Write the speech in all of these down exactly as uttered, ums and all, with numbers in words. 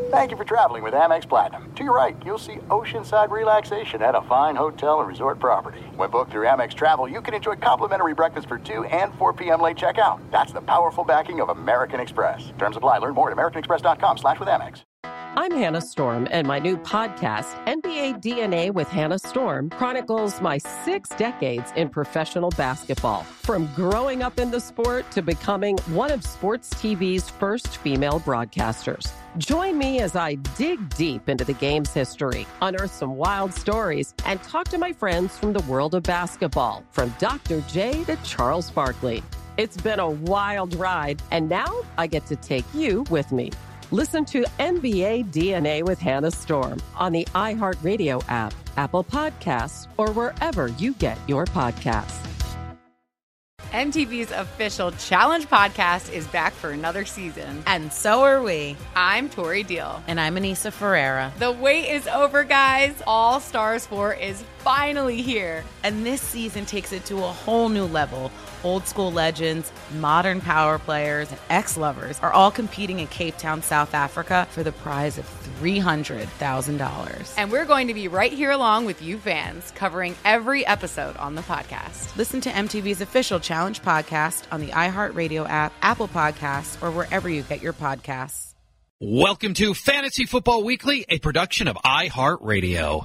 Thank you for traveling with Amex Platinum. To your right, you'll see oceanside relaxation at a fine hotel and resort property. When booked through Amex Travel, you can enjoy complimentary breakfast for two and four p.m. late checkout. That's the powerful backing of American Express. Terms apply. Learn more at americanexpress.com slash with Amex. I'm Hannah Storm, and my new podcast, N B A D N A with Hannah Storm, chronicles my six decades in professional basketball. From growing up in the sport to becoming one of sports T V's first female broadcasters. Join me as I dig deep into the game's history, unearth some wild stories, and talk to my friends from the world of basketball, from Doctor J to Charles Barkley. It's been a wild ride, and now I get to take you with me. Listen to N B A D N A with Hannah Storm on the iHeartRadio app, Apple Podcasts, or wherever you get your podcasts. M T V's official Challenge podcast is back for another season. And so are we. I'm Tori Deal. And I'm Anissa Ferreira. The wait is over, guys. All Stars four is finally here. And this season takes it to a whole new level. Old school legends, modern power players, and ex-lovers are all competing in Cape Town, South Africa for the prize of three hundred thousand dollars. And we're going to be right here along with you fans, covering every episode on the podcast. Listen to M T V's official Challenge podcast on the iHeartRadio app, Apple Podcasts, or wherever you get your podcasts. Welcome to Fantasy Football Weekly, a production of iHeartRadio.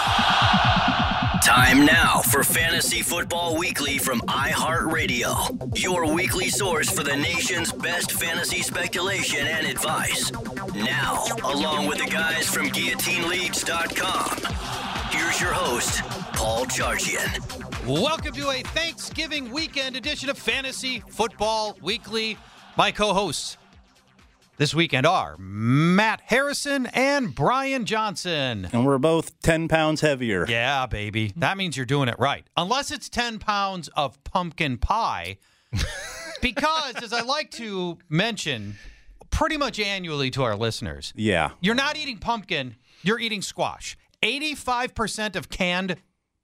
Time now for Fantasy Football Weekly from iHeartRadio, your weekly source for the nation's best fantasy speculation and advice. Now, along with the guys from guillotine leagues dot com, here's your host, Paul Charchian. Welcome to a Thanksgiving weekend edition of Fantasy Football Weekly. My co-hosts this weekend are Matt Harrison and Brian Johnson. And we're both ten pounds heavier. Yeah, baby. That means you're doing it right. Unless it's ten pounds of pumpkin pie. Because, as I like to mention pretty much annually to our listeners, yeah, you're not eating pumpkin, you're eating squash. eighty-five percent of canned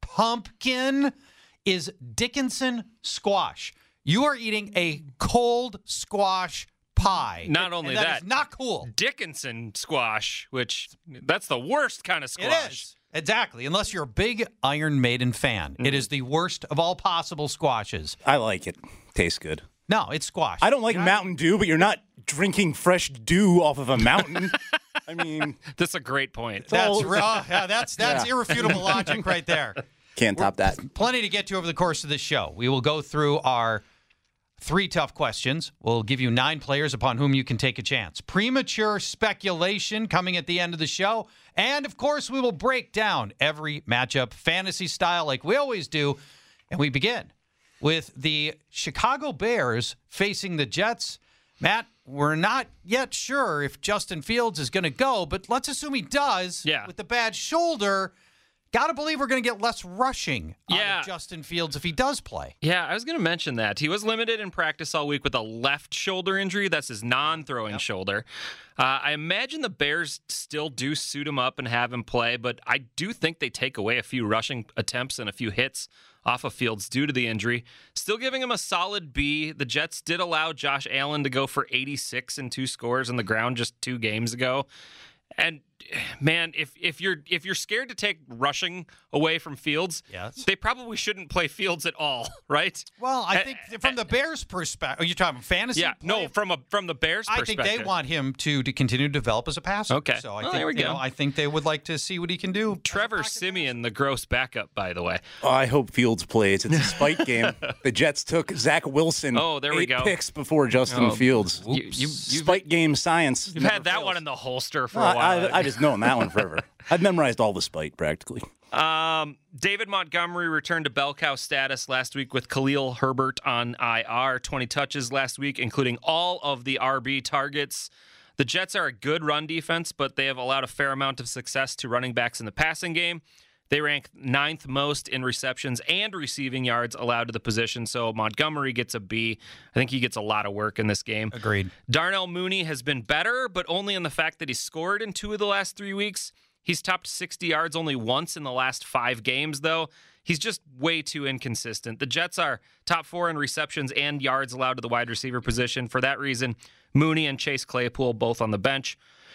pumpkin is Dickinson squash. You are eating a cold squash pie. Not only that, that, is not cool. Dickinson squash, which that's the worst kind of squash. It is. Exactly. Unless you're a big Iron Maiden fan. Mm-hmm. It is the worst of all possible squashes. I like it. Tastes good. No, it's squash. I don't like you're Mountain not... Dew, but you're not drinking fresh dew off of a mountain. I mean, that's a great point. That's all... uh, yeah, that's that's yeah. irrefutable logic right there. Can't top We're, that. Plenty to get to over the course of this show. We will go through our three tough questions. We'll give you nine players upon whom you can take a chance. Premature speculation coming at the end of the show. And, of course, we will break down every matchup fantasy style like we always do. And we begin with the Chicago Bears facing the Jets. Matt, we're not yet sure if Justin Fields is going to go, but let's assume he does. Yeah. With the bad shoulder. Got to believe we're going to get less rushing out yeah. of Justin Fields if he does play. Yeah, I was going to mention that. He was limited in practice all week with a left shoulder injury. That's his non-throwing yep. shoulder. Uh, I imagine the Bears still do suit him up and have him play, but I do think they take away a few rushing attempts and a few hits off of Fields due to the injury. Still giving him a solid B. The Jets did allow Josh Allen to go for eighty-six and two scores on the ground just two games ago. And man, if if you're if you're scared to take rushing away from Fields, yes. they probably shouldn't play Fields at all, right? Well, I think uh, from the Bears' perspective, are you talking fantasy? Yeah, play? no, from a from the Bears' I perspective. I think they want him to to continue to develop as a passer. Okay, so I well, think there we you go. know, I think they would like to see what he can do. Trevor Siemian, the gross backup, by the way. Oh, I hope Fields plays. It's a spite game. The Jets took Zach Wilson. Oh, there we eight go. Picks before Justin oh, Fields. You, you, spite game science. You've had that fails. one in the holster for no, a while. I, I just known that one forever. I've memorized all the spite practically. Um, David Montgomery returned to bell cow status last week with Khalil Herbert on I R. twenty touches last week, including all of the R B targets. The Jets are a good run defense, but they have allowed a fair amount of success to running backs in the passing game. They rank ninth most in receptions and receiving yards allowed to the position, so Montgomery gets a B. I think he gets a lot of work in this game. Agreed. Darnell Mooney has been better, but only in the fact that he scored in two of the last three weeks. He's topped sixty yards only once in the last five games, though. He's just way too inconsistent. The Jets are top four in receptions and yards allowed to the wide receiver position. For that reason, Mooney and Chase Claypool both on the bench.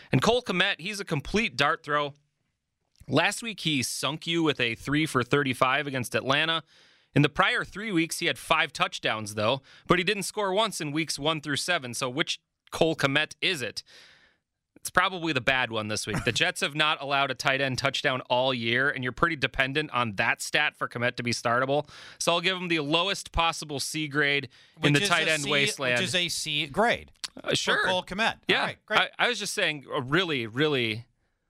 And Cole Kmet, he's a complete dart throw. Last week, he sunk you with a three for thirty-five against Atlanta. In the prior three weeks, he had five touchdowns, though, but he didn't score once in weeks one through seven. So which Cole Kmet is it? It's probably the bad one this week. The Jets have not allowed a tight end touchdown all year, and you're pretty dependent on that stat for Kmet to be startable. So I'll give him the lowest possible C grade in Which the is tight a end C- wasteland. Which is a C grade. Uh, sure. For Cole Kmet. Yeah. All right, great. I, I was just saying a really, really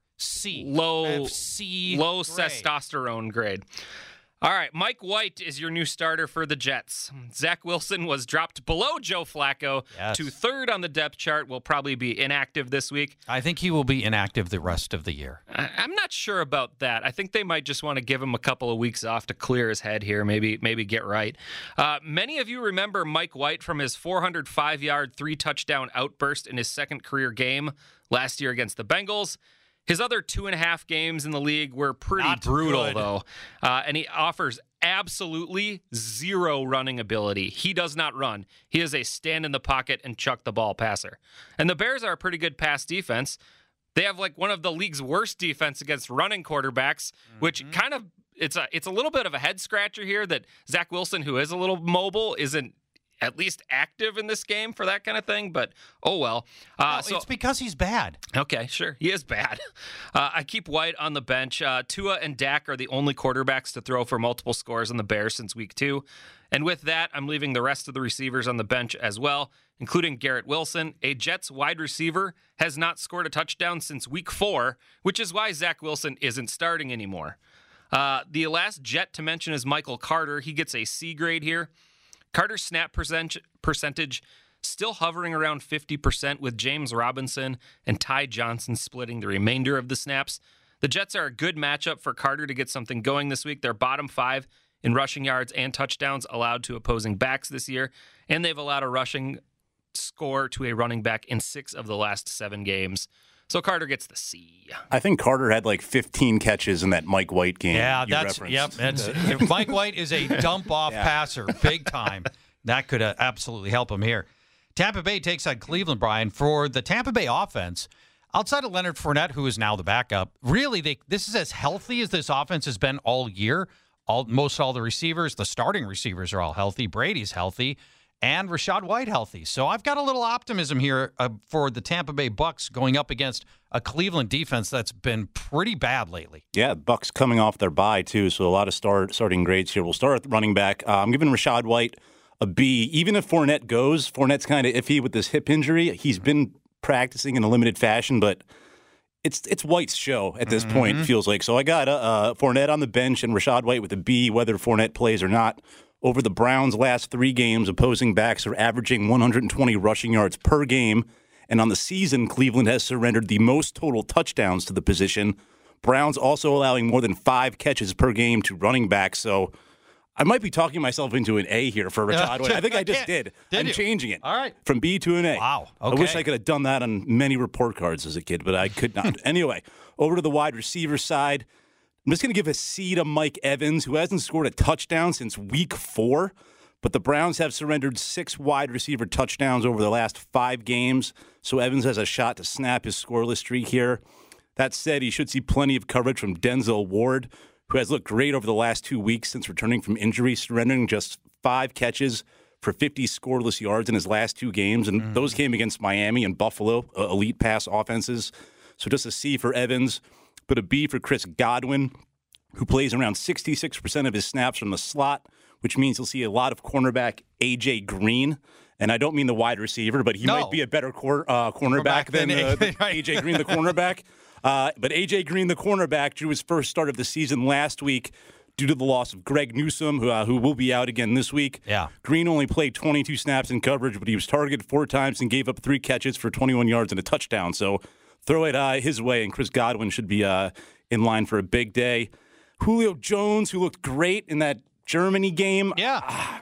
C. low, C low grade. testosterone grade. All right, Mike White is your new starter for the Jets. Zach Wilson was dropped below Joe Flacco Yes. to third on the depth chart, will probably be inactive this week. I think he will be inactive the rest of the year. I- I'm not sure about that. I think they might just want to give him a couple of weeks off to clear his head here, maybe maybe get right. Uh, many of you remember Mike White from his four hundred five yard, three-touchdown outburst in his second career game last year against the Bengals. His other two and a half games in the league were pretty Not brutal, good. though. Uh, and he offers absolutely zero running ability. He does not run. He is a stand in the pocket and chuck the ball passer. And the Bears are a pretty good pass defense. They have like one of the league's worst defense against running quarterbacks, mm-hmm. which kind of it's a it's a little bit of a head scratcher here that Zach Wilson, who is a little mobile, isn't at least active in this game for that kind of thing, but oh well. Uh, No, so, it's because he's bad. okay, sure. He is bad. Uh, I keep White on the bench. Uh, Tua and Dak are the only quarterbacks to throw for multiple scores on the Bears since week two. And with that, I'm leaving the rest of the receivers on the bench as well, including Garrett Wilson. A Jets wide receiver has not scored a touchdown since week four, which is why Zach Wilson isn't starting anymore. Uh, the last Jet to mention is Michael Carter. He gets a C grade here. Carter's snap percent- percentage still hovering around fifty percent, with James Robinson and Ty Johnson splitting the remainder of the snaps. The Jets are a good matchup for Carter to get something going this week. They're bottom five in rushing yards and touchdowns allowed to opposing backs this year, and they've allowed a rushing score to a running back in six of the last seven games. So Carter gets the C. I think Carter had like fifteen catches in that Mike White game. Yeah, you that's referenced. yep. That's, if Mike White is a dump off Yeah. passer, big time. That could uh, absolutely help him here. Tampa Bay takes on Cleveland, Brian. For the Tampa Bay offense, outside of Leonard Fournette, who is now the backup, really they this is as healthy as this offense has been all year. All most all the receivers, the starting receivers are all healthy. Brady's healthy. And Rachaad White healthy. So I've got a little optimism here uh, for the Tampa Bay Bucks going up against a Cleveland defense that's been pretty bad lately. Yeah, Bucks coming off their bye, too, so a lot of start starting grades here. We'll start at running back. Uh, I'm giving Rachaad White a B. Even if Fournette goes, Fournette's kind of iffy with this hip injury. He's been practicing in a limited fashion, but it's it's White's show at this mm-hmm. point, feels like. So I got uh, Fournette on the bench and Rachaad White with a B, whether Fournette plays or not. Over the Browns' last three games, opposing backs are averaging one hundred twenty rushing yards per game. And on the season, Cleveland has surrendered the most total touchdowns to the position. Browns also allowing more than five catches per game to running backs. So I might be talking myself into an A here for Rachaad White. I think I just did. did I'm you? changing it. All right. From B to an A. Wow. I wish Okay. I could have done that on many report cards as a kid, but I could not. Anyway, over to the wide receiver side. I'm just going to give a C to Mike Evans, who hasn't scored a touchdown since week four. But the Browns have surrendered six wide receiver touchdowns over the last five games, so Evans has a shot to snap his scoreless streak here. That said, he should see plenty of coverage from Denzel Ward, who has looked great over the last two weeks since returning from injury, surrendering just five catches for fifty scoreless yards in his last two games. And mm. those came against Miami and Buffalo, uh, elite pass offenses. So just a C for Evans, but a B for Chris Godwin, who plays around sixty-six percent of his snaps from the slot, which means you'll see a lot of cornerback A J Green. And I don't mean the wide receiver, but he no. might be a better cor- uh, cornerback than, than uh, the A J Green, the cornerback. Uh, but A J Green, the cornerback, drew his first start of the season last week due to the loss of Greg Newsome, who, uh, who will be out again this week. Yeah. Green only played twenty-two snaps in coverage, but he was targeted four times and gave up three catches for twenty-one yards and a touchdown. So throw it uh, his way, and Chris Godwin should be uh, in line for a big day. Julio Jones, who looked great in that Germany game. Yeah. Uh,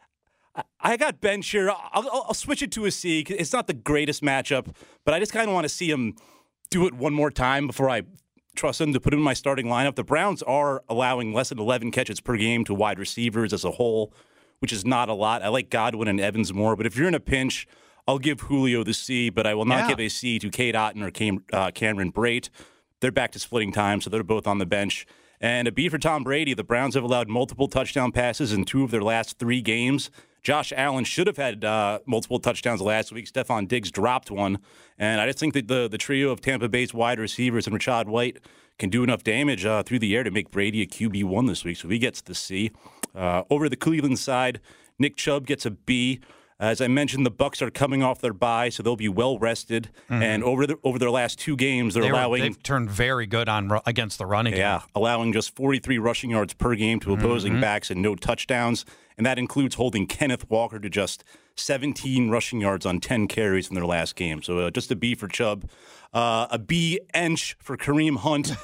I got bench here. I'll, I'll, I'll switch it to a C. It's not the greatest matchup, but I just kind of want to see him do it one more time before I trust him to put him in my starting lineup. The Browns are allowing less than eleven catches per game to wide receivers as a whole, which is not a lot. I like Godwin and Evans more, but if you're in a pinch, I'll give Julio the C, but I will not Yeah. give a C to Cade Otton or Cam, uh, Cameron Brate. They're back to splitting time, so they're both on the bench. And a B for Tom Brady. The Browns have allowed multiple touchdown passes in two of their last three games. Josh Allen should have had uh, multiple touchdowns last week. Stephon Diggs dropped one. And I just think that the, the trio of Tampa Bay's wide receivers and Rachaad White can do enough damage uh, through the air to make Brady a Q B one this week. So he gets the C. Uh, over the Cleveland side, Nick Chubb gets a B. As I mentioned, the Bucs are coming off their bye, so they'll be well rested. Mm-hmm. And over the, over their last two games, they're they were, allowing they've turned very good on against the run again. Yeah, allowing just forty-three rushing yards per game to opposing mm-hmm. backs and no touchdowns. And that includes holding Kenneth Walker to just seventeen rushing yards on ten carries in their last game. So uh, just a B for Chubb. Uh, a B-ench for Kareem Hunt.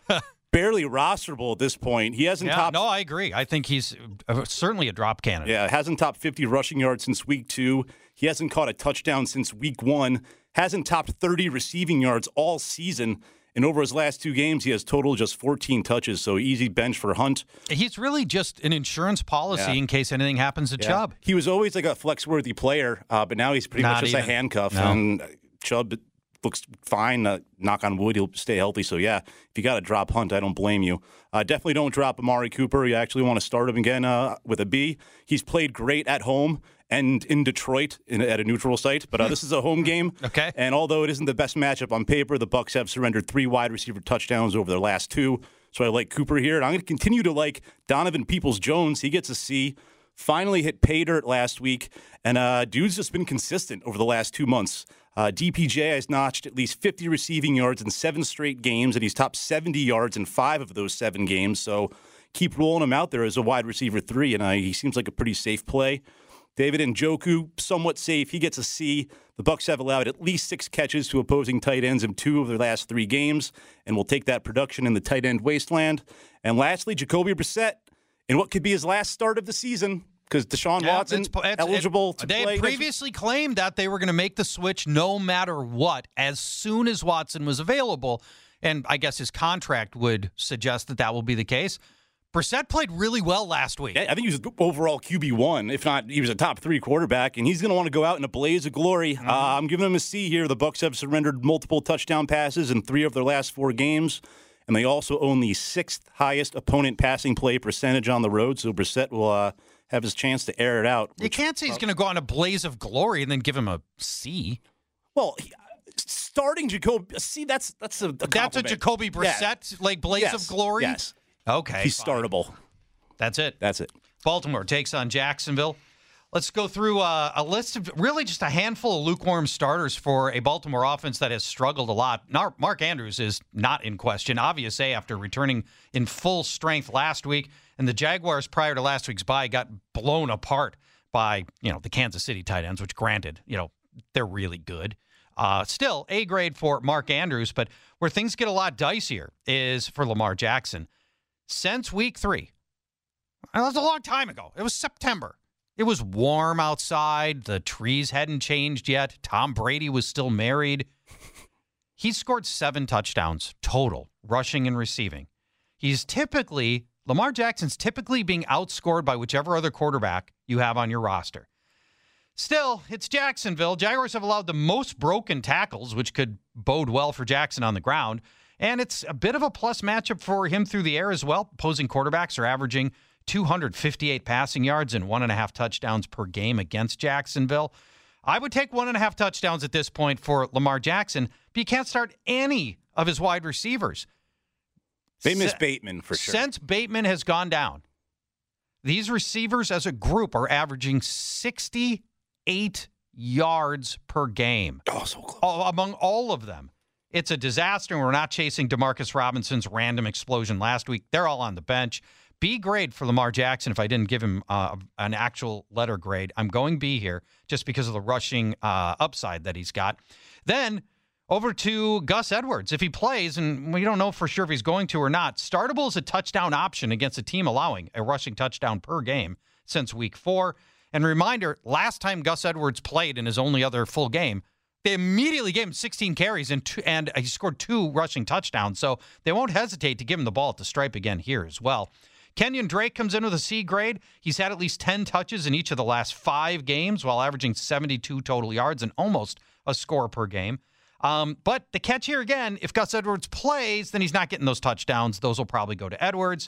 Barely rosterable at this point. He hasn't yeah, topped. No, I agree. I think he's uh, certainly a drop candidate. Yeah, hasn't topped fifty rushing yards since week two. He hasn't caught a touchdown since week one. Hasn't topped thirty receiving yards all season. And over his last two games, he has total just fourteen touches. So easy bench for Hunt. He's really just an insurance policy Yeah. in case anything happens to Yeah. Chubb. He was always like a flex-worthy player, uh, but now he's pretty Not much just even. a handcuff. No. And Chubb looks fine. Uh, knock on wood, he'll stay healthy. So, yeah, if you got to drop Hunt, I don't blame you. Uh, definitely don't drop Amari Cooper. You actually want to start him again uh, with a B. He's played great at home and in Detroit in, at a neutral site, but uh, this is a home game. Okay. And although it isn't the best matchup on paper, the Bucs have surrendered three wide receiver touchdowns over their last two. So I like Cooper here, and I'm going to continue to like Donovan Peoples-Jones. He gets a C. Finally hit pay dirt last week, and uh, dude's just been consistent over the last two months. Uh, D P J has notched at least fifty receiving yards in seven straight games, and he's topped seventy yards in five of those seven games. So keep rolling him out there as a wide receiver three, and uh, he seems like a pretty safe play. David Njoku, somewhat safe. He gets a C. The Bucs have allowed at least six catches to opposing tight ends in two of their last three games, and will take that production in the tight end wasteland. And lastly, Jacoby Brissett, in what could be his last start of the season, because Deshaun Yeah, Watson it's- it's- eligible it- to they play. had previously claimed that they were going to make the switch no matter what as soon as Watson was available, and I guess his contract would suggest that that will be the case. Brissett played really well last week. I think he was overall Q B one, if not he was a top three quarterback, and he's going to want to go out in a blaze of glory. Mm-hmm. Uh, I'm giving him a C here. The Bucs have surrendered multiple touchdown passes in three of their last four games, and they also own the sixth highest opponent passing play percentage on the road, so Brissett will uh, have his chance to air it out. You Which, can't say he's going to go on a blaze of glory and then give him a C. well, he, starting Jacoby, see, that's that's a, a That's a compliment. Jacoby Brissett, Yeah. like blaze Yes. of glory? Yes. Okay. He's fine. startable. That's it. That's it. Baltimore takes on Jacksonville. Let's go through uh, a list of really just a handful of lukewarm starters for a Baltimore offense that has struggled a lot. Nar- Mark Andrews is not in question. Obvious A after returning in full strength last week, and the Jaguars prior to last week's bye got blown apart by, you know, the Kansas City tight ends, which granted, you know, they're really good. Uh, still, A grade for Mark Andrews, but where things get a lot dicier is for Lamar Jackson. Since week three, that was a long time ago. It was September. It was warm outside. The trees hadn't changed yet. Tom Brady was still married. He scored seven touchdowns total, rushing and receiving. He's typically, Lamar Jackson's typically being outscored by whichever other quarterback you have on your roster. Still, it's Jacksonville. Jaguars have allowed the most broken tackles, which could bode well for Jackson on the ground. And it's a bit of a plus matchup for him through the air as well. Opposing quarterbacks are averaging two hundred fifty-eight passing yards and one and a half touchdowns per game against Jacksonville. I would take one and a half touchdowns at this point for Lamar Jackson, but you can't start any of his wide receivers. They miss Se- Bateman for sure. Since Bateman has gone down, these receivers as a group are averaging sixty-eight yards per game. Oh, so close. All, among all of them. It's a disaster. We're not chasing Demarcus Robinson's random explosion last week. They're all on the bench. B grade for Lamar Jackson if I didn't give him uh, an actual letter grade. I'm going B here just because of the rushing uh, upside that he's got. Then over to Gus Edwards. If he plays, and we don't know for sure if he's going to or not, startable is a touchdown option against a team allowing a rushing touchdown per game since week four. And reminder, last time Gus Edwards played in his only other full game, they immediately gave him sixteen carries and two, and he scored two rushing touchdowns. So they won't hesitate to give him the ball at the stripe again here as well. Kenyon Drake comes in with a C grade. He's had at least ten touches in each of the last five games while averaging seventy-two total yards and almost a score per game. Um, but the catch here again, if Gus Edwards plays, then he's not getting those touchdowns. Those will probably go to Edwards.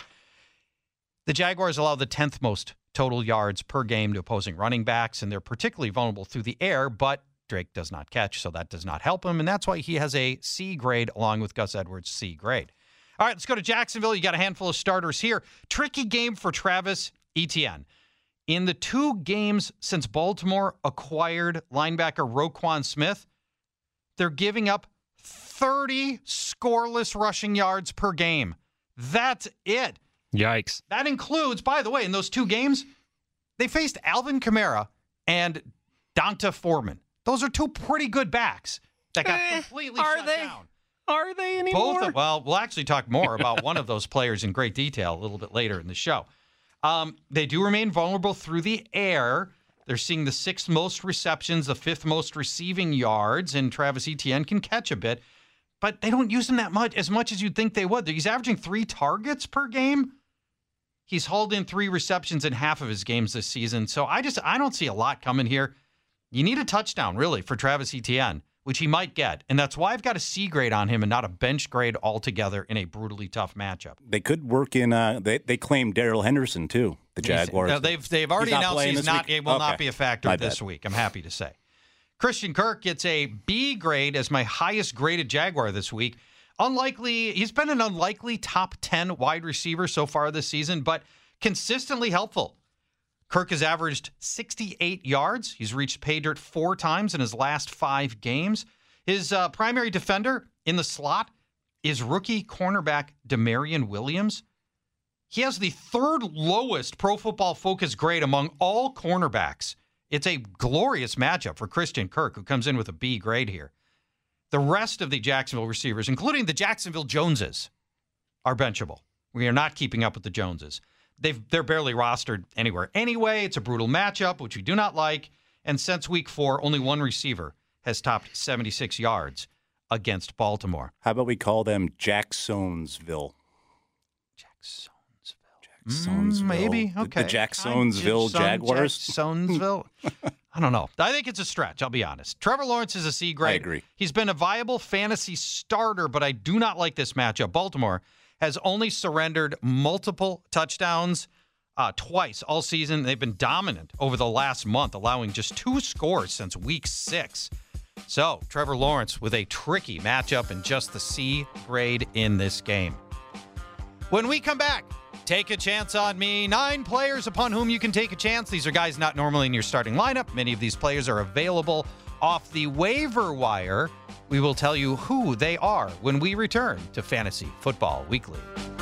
The Jaguars allow the tenth most total yards per game to opposing running backs, and they're particularly vulnerable through the air, but Drake does not catch, so that does not help him, and that's why he has a C grade along with Gus Edwards' C grade. All right, let's go to Jacksonville. You got a handful of starters here. Tricky game for Travis Etienne. In the two games since Baltimore acquired linebacker Roquan Smith, they're giving up thirty scoreless rushing yards per game. That's it. Yikes. That includes, by the way, in those two games, they faced Alvin Kamara and Donta Foreman. Those are two pretty good backs that got eh, completely are shut they? down. Are they anymore? Both of, well, we'll actually talk more about one of those players in great detail a little bit later in the show. Um, they do remain vulnerable through the air. They're seeing the sixth most receptions, the fifth most receiving yards, and Travis Etienne can catch a bit, but they don't use him that much, as much as you'd think they would. He's averaging three targets per game. He's hauled in three receptions in half of his games this season, so I just I don't see a lot coming here. You need a touchdown, really, for Travis Etienne, which he might get. And that's why I've got a C grade on him and not a bench grade altogether in a brutally tough matchup. They could work in, uh, they, they claim Darrell Henderson, too, the Jaguars. No, they've, they've already he's announced he's not, it will okay. not be a factor My this bad. week, I'm happy to say. Christian Kirk gets a B grade as my highest graded Jaguar this week. Unlikely, he's been an unlikely top ten wide receiver so far this season, but consistently helpful. Kirk has averaged sixty-eight yards. He's reached pay dirt four times in his last five games. His uh, primary defender in the slot is rookie cornerback Demarion Williams. He has the third lowest Pro Football Focus grade among all cornerbacks. It's a glorious matchup for Christian Kirk, who comes in with a B grade here. The rest of the Jacksonville receivers, including the Jacksonville Joneses, are benchable. We are not keeping up with the Joneses. They've, they're barely rostered anywhere. Anyway, it's a brutal matchup, which we do not like. And since week four, only one receiver has topped seventy-six yards against Baltimore. How about we call them Jacksonsville? Jacksonsville. Jacksonsville. Mm, maybe. The- Okay. The Jacksonsville Jackson- Jaguars? Jacksonsville. I don't know. I think it's a stretch, I'll be honest. Trevor Lawrence is a C grade. I agree. He's been a viable fantasy starter, but I do not like this matchup. Baltimore has only surrendered multiple touchdowns uh, twice all season. They've been dominant over the last month, allowing just two scores since week six. So, Trevor Lawrence with a tricky matchup and just the C grade in this game. When we come back, take a chance on me. Nine players upon whom you can take a chance. These are guys not normally in your starting lineup. Many of these players are available off the waiver wire. We will tell you who they are when we return to Fantasy Football Weekly.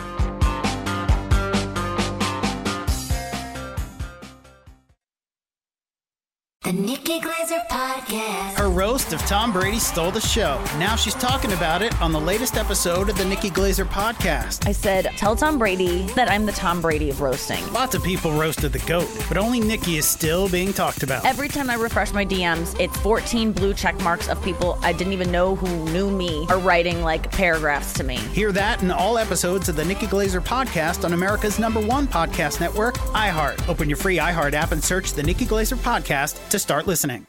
The Nikki Glazer Podcast. Her roast of Tom Brady stole the show. Now she's talking about it on the latest episode of the Nikki Glazer Podcast. I said, tell Tom Brady that I'm the Tom Brady of roasting. Lots of people roasted the GOAT, but only Nikki is still being talked about. Every time I refresh my D Ms, it's fourteen blue check marks of people I didn't even know who knew me are writing like paragraphs to me. Hear that in all episodes of the Nikki Glazer Podcast on America's number one podcast network, iHeart. Open your free iHeart app and search the Nikki Glazer Podcast to start listening.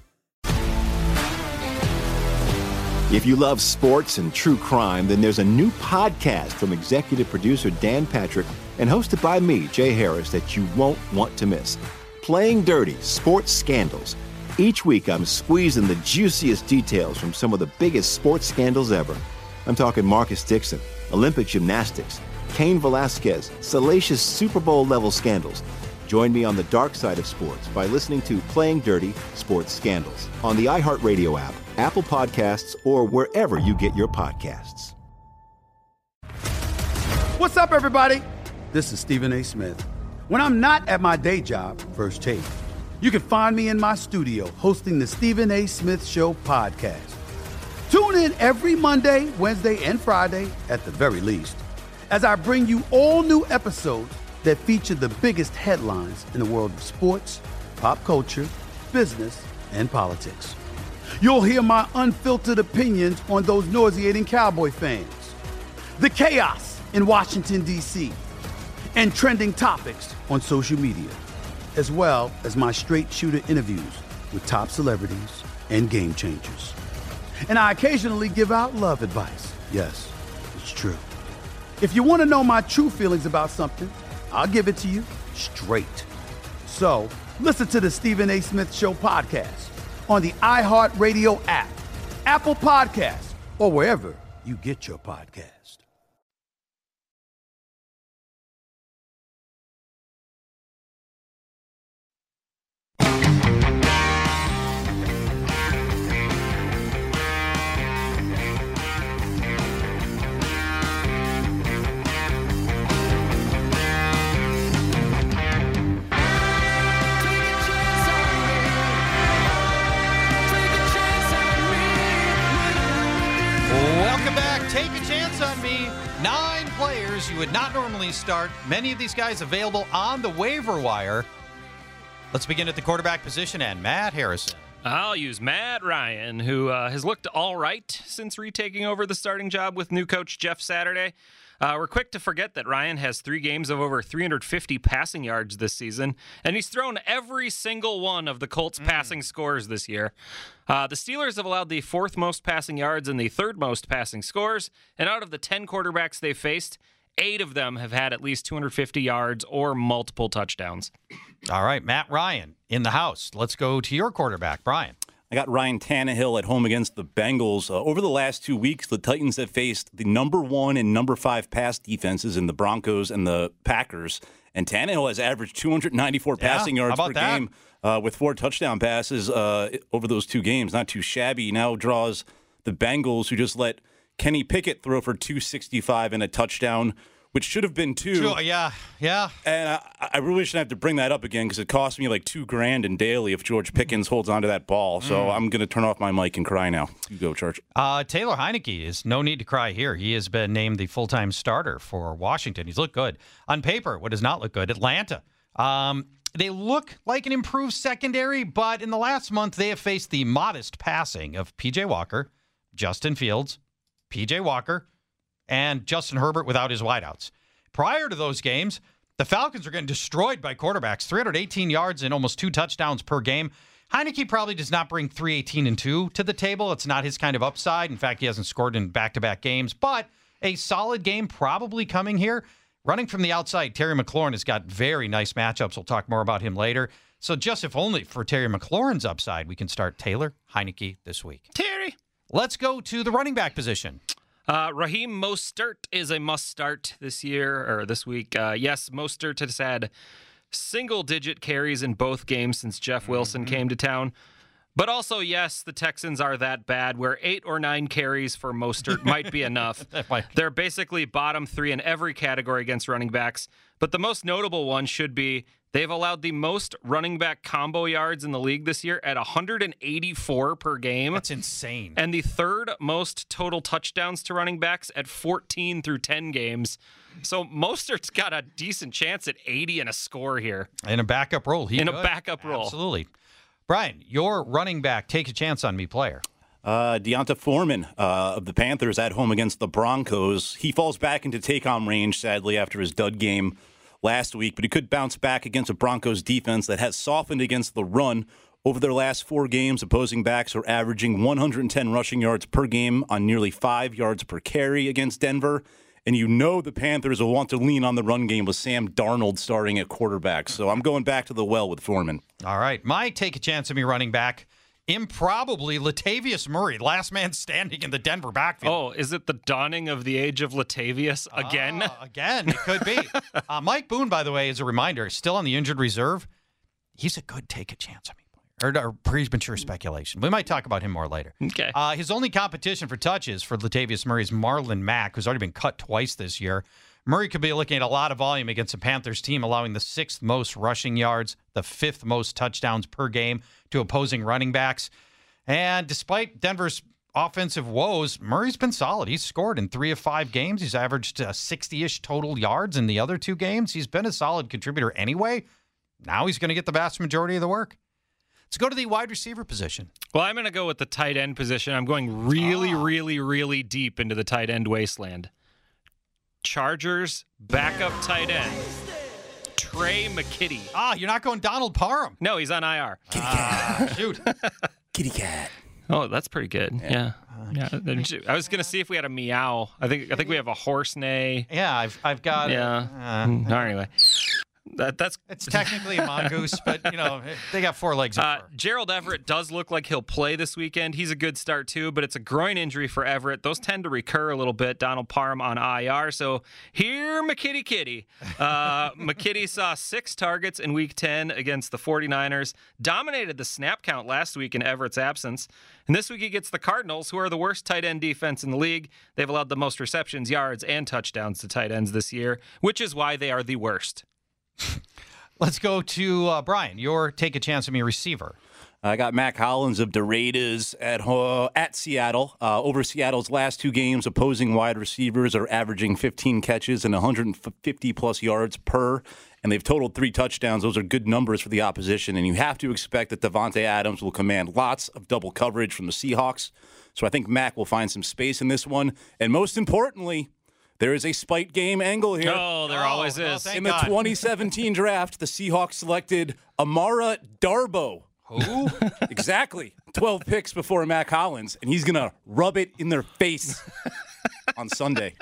If you love sports and true crime, then there's a new podcast from executive producer Dan Patrick and hosted by me, Jay Harris, that you won't want to miss. Playing Dirty: Sports Scandals. Each week, I'm squeezing the juiciest details from some of the biggest sports scandals ever. I'm talking Marcus Dixon, Olympic gymnastics, Cain Velasquez, salacious Super Bowl-level scandals. Join me on the dark side of sports by listening to Playing Dirty: Sports Scandals on the iHeartRadio app, Apple Podcasts, or wherever you get your podcasts. What's up, everybody? This is Stephen A. Smith. When I'm not at my day job, First Take, you can find me in my studio hosting the Stephen A. Smith Show podcast. Tune in every Monday, Wednesday, and Friday, at the very least, as I bring you all new episodes that feature the biggest headlines in the world of sports, pop culture, business, and politics. You'll hear my unfiltered opinions on those nauseating Cowboy fans, the chaos in Washington, D C, and trending topics on social media, as well as my straight shooter interviews with top celebrities and game changers. And I occasionally give out love advice. Yes, it's true. If you want to know my true feelings about something, I'll give it to you straight. So, listen to the Stephen A. Smith Show podcast on the iHeartRadio app, Apple Podcasts, or wherever you get your podcast. Take a chance on me. Nine players you would not normally start. Many of these guys available on the waiver wire. Let's begin at the quarterback position and Matt Harrison. I'll use Matt Ryan, who uh, has looked all right since retaking over the starting job with new coach Jeff Saturday. Uh, we're quick to forget that Ryan has three games of over three hundred fifty passing yards this season, and he's thrown every single one of the Colts' mm. passing scores this year. Uh, the Steelers have allowed the fourth most passing yards and the third most passing scores, and out of the ten quarterbacks they've faced, eight of them have had at least two hundred fifty yards or multiple touchdowns. All right, Matt Ryan in the house. Let's go to your quarterback, Brian. I got Ryan Tannehill at home against the Bengals. Uh, over the last two weeks, the Titans have faced the number one and number five pass defenses in the Broncos and the Packers. And Tannehill has averaged two hundred ninety-four yeah, passing yards per that? game uh, with four touchdown passes uh, over those two games. Not too shabby. Now draws the Bengals, who just let Kenny Pickett throw for two sixty-five and a touchdown, which should have been two. Sure, yeah, yeah. And I, I really shouldn't have to bring that up again because it cost me like two grand in daily if George Pickens holds onto that ball. So mm. I'm going to turn off my mic and cry now. You go, Church. Uh, Taylor Heineke is no need to cry here. He has been named the full-time starter for Washington. He's looked good. On paper, what does not look good? Atlanta. Um, they look like an improved secondary, but in the last month, they have faced the modest passing of P J Walker, Justin Fields, P J Walker, and Justin Herbert without his wideouts. Prior to those games, the Falcons are getting destroyed by quarterbacks, three hundred eighteen yards and almost two touchdowns per game. Heineke probably does not bring three eighteen and two to the table. It's not his kind of upside. In fact, he hasn't scored in back-to-back games, but a solid game probably coming here. Running from the outside, Terry McLaurin has got very nice matchups. We'll talk more about him later. So just if only for Terry McLaurin's upside, we can start Taylor Heineke this week. Terry. Let's go to the running back position. Uh, Raheem Mostert is a must-start this year, or this week. Uh, yes, Mostert has had single-digit carries in both games since Jeff Wilson mm-hmm. came to town. But also, yes, the Texans are that bad where eight or nine carries for Mostert might be enough. might. They're basically bottom three in every category against running backs. But the most notable one should be they've allowed the most running back combo yards in the league this year at one hundred eighty-four per game. That's insane. And the third most total touchdowns to running backs at fourteen through ten games. So Mostert's got a decent chance at eighty and a score here. In a backup role. He in could. a backup role. Absolutely. Brian, your running back, take a chance on me player. Uh, Deonta Foreman uh, of the Panthers at home against the Broncos. He falls back into take-on range, sadly, after his dud game last week, but he could bounce back against a Broncos defense that has softened against the run. Over their last four games, opposing backs are averaging one hundred ten rushing yards per game on nearly five yards per carry against Denver. And you know the Panthers will want to lean on the run game with Sam Darnold starting at quarterback. So I'm going back to the well with Foreman. All right. My take a chance of me running back. Improbably, Latavius Murray, last man standing in the Denver backfield. Oh, is it the dawning of the age of Latavius again? Uh, again, it could be. uh, Mike Boone, by the way, as a reminder, is still on the injured reserve. He's a good take a chance on me. Or, or premature speculation. We might talk about him more later. Okay. Uh, his only competition for touches for Latavius Murray is Marlon Mack, who's already been cut twice this year. Murray could be looking at a lot of volume against the Panthers team, allowing the sixth most rushing yards, the fifth most touchdowns per game to opposing running backs. And despite Denver's offensive woes, Murray's been solid. He's scored in three of five games. He's averaged uh, sixty-ish total yards in the other two games. He's been a solid contributor anyway. Now he's going to get the vast majority of the work. Let's go to the wide receiver position. Well, I'm going to go with the tight end position. I'm going really, ah. really, really deep into the tight end wasteland. Chargers backup tight end, Trey McKitty. Ah, you're not going Donald Parham. No, he's on I R. Kitty cat. Shoot. Kitty cat. Oh, that's pretty good. Yeah. Yeah. yeah. I was gonna see if we had a meow. I think I think we have a horse neigh. Yeah, I've I've got. Yeah. Uh, Mm, anyway, that that's it's technically a mongoose, but you know they got four legs. Uh, Gerald Everett does look like he'll play this weekend. He's a good start too, but it's a groin injury for Everett. Those tend to recur a little bit. Donald Parham on I R. So here, McKitty Kitty. Uh, McKitty saw six targets in Week ten against the 49ers. Dominated the snap count last week in Everett's absence. And this week he gets the Cardinals, who are the worst tight end defense in the league. They've allowed the most receptions, yards, and touchdowns to tight ends this year, which is why they are the worst. Let's go to uh, Brian. Your take a chance on your receiver. I got Mac Hollins of the Raiders at uh, at Seattle. Uh, over Seattle's last two games, opposing wide receivers are averaging fifteen catches and one hundred fifty plus yards per, and they've totaled three touchdowns. Those are good numbers for the opposition, and you have to expect that Devontae Adams will command lots of double coverage from the Seahawks. So I think Mac will find some space in this one, and most importantly, there is a spite game angle here. Oh, there oh, always is. In the God. twenty seventeen draft, the Seahawks selected Amara Darboh. Who? Exactly. twelve picks before Mac Hollins, and he's going to rub it in their face on Sunday.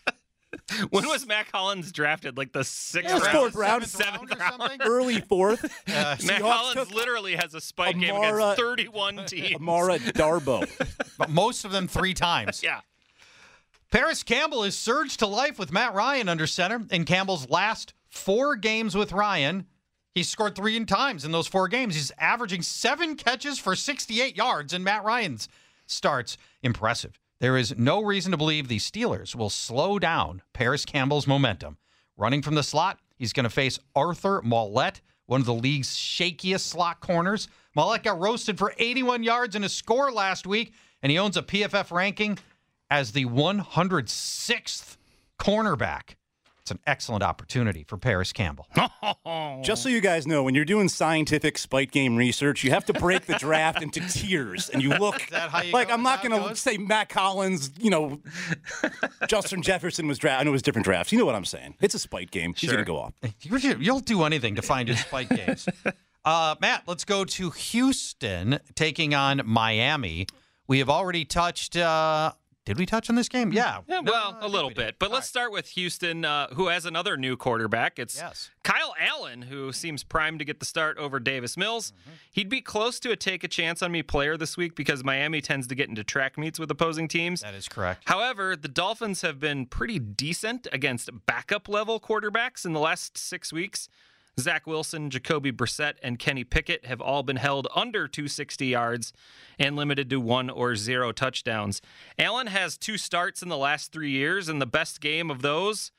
When was Mac Hollins drafted? Like the sixth yeah, round? Fourth round. Seventh round? Or something? Early fourth. Uh, Mac Hollins literally has a spike Amara, game against thirty-one teams. Amara Darboh. But most of them three times. Yeah. Paris Campbell has surged to life with Matt Ryan under center. In Campbell's last four games with Ryan, he's scored three times in those four games. He's averaging seven catches for sixty-eight yards in Matt Ryan's starts. Impressive. There is no reason to believe the Steelers will slow down Paris Campbell's momentum. Running from the slot, he's going to face Arthur Mollett, one of the league's shakiest slot corners. Mollett got roasted for eighty-one yards and a score last week, and he owns a P F F ranking as the one hundred sixth cornerback. It's an excellent opportunity for Paris Campbell. Just so you guys know, when you're doing scientific spite game research, you have to break the draft into tiers, and you look like go, I'm not going to say Matt Collins, you know, Justin Jefferson was drafted. I know it was different drafts. You know what I'm saying? It's a spite game. He's sure. going to go off. You'll do anything to find his spite games. Uh, Matt, let's go to Houston taking on Miami. We have already touched. Uh, Did we touch on this game? Yeah. yeah well, no, a little bit. But All let's right. start with Houston, uh, who has another new quarterback. It's yes. Kyle Allen, who seems primed to get the start over Davis Mills. Mm-hmm. He'd be close to a take a chance on me player this week because Miami tends to get into track meets with opposing teams. That is correct. However, the Dolphins have been pretty decent against backup level quarterbacks in the last six weeks. Zach Wilson, Jacoby Brissett, and Kenny Pickett have all been held under two hundred sixty yards and limited to one or zero touchdowns. Allen has two starts in the last three years, and the best game of those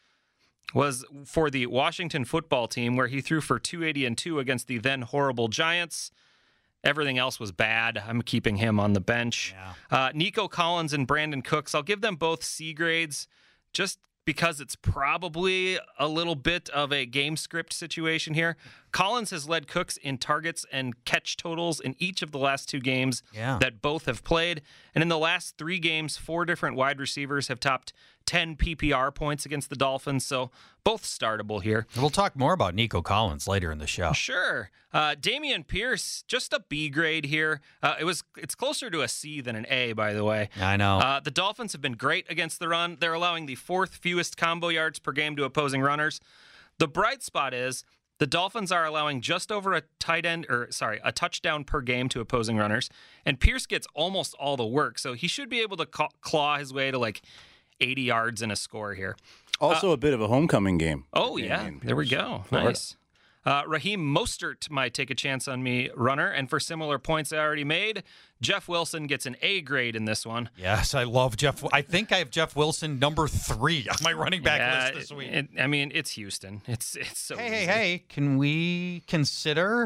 was for the Washington football team, where he threw for two eighty and two against the then horrible Giants. Everything else was bad. I'm keeping him on the bench. Yeah. Uh, Nico Collins and Brandon Cooks, I'll give them both C grades, just because it's probably a little bit of a game script situation here. Collins has led Cooks in targets and catch totals in each of the last two games yeah. that both have played. And in the last three games, four different wide receivers have topped ten P P R points against the Dolphins, so both startable here. We'll talk more about Nico Collins later in the show. Sure. Uh, Dameon Pierce, just a B grade here. Uh, it was it's closer to a C than an A, by the way. I know. Uh, the Dolphins have been great against the run. They're allowing the fourth fewest combo yards per game to opposing runners. The bright spot is the Dolphins are allowing just over a tight end, or sorry, a touchdown per game to opposing runners, and Pierce gets almost all the work, so he should be able to ca- claw his way to like eighty yards and a score here. Also uh, a bit of a homecoming game. Oh, yeah. There we go. Nice. Uh, Raheem Mostert might take a chance on me, runner, and for similar points I already made, Jeff Wilson gets an A grade in this one. Yes, I love Jeff. I think I have Jeff Wilson number three on my running back yeah, list this week. It, I mean, it's Houston. It's it's so Hey, easy. hey, hey, can we consider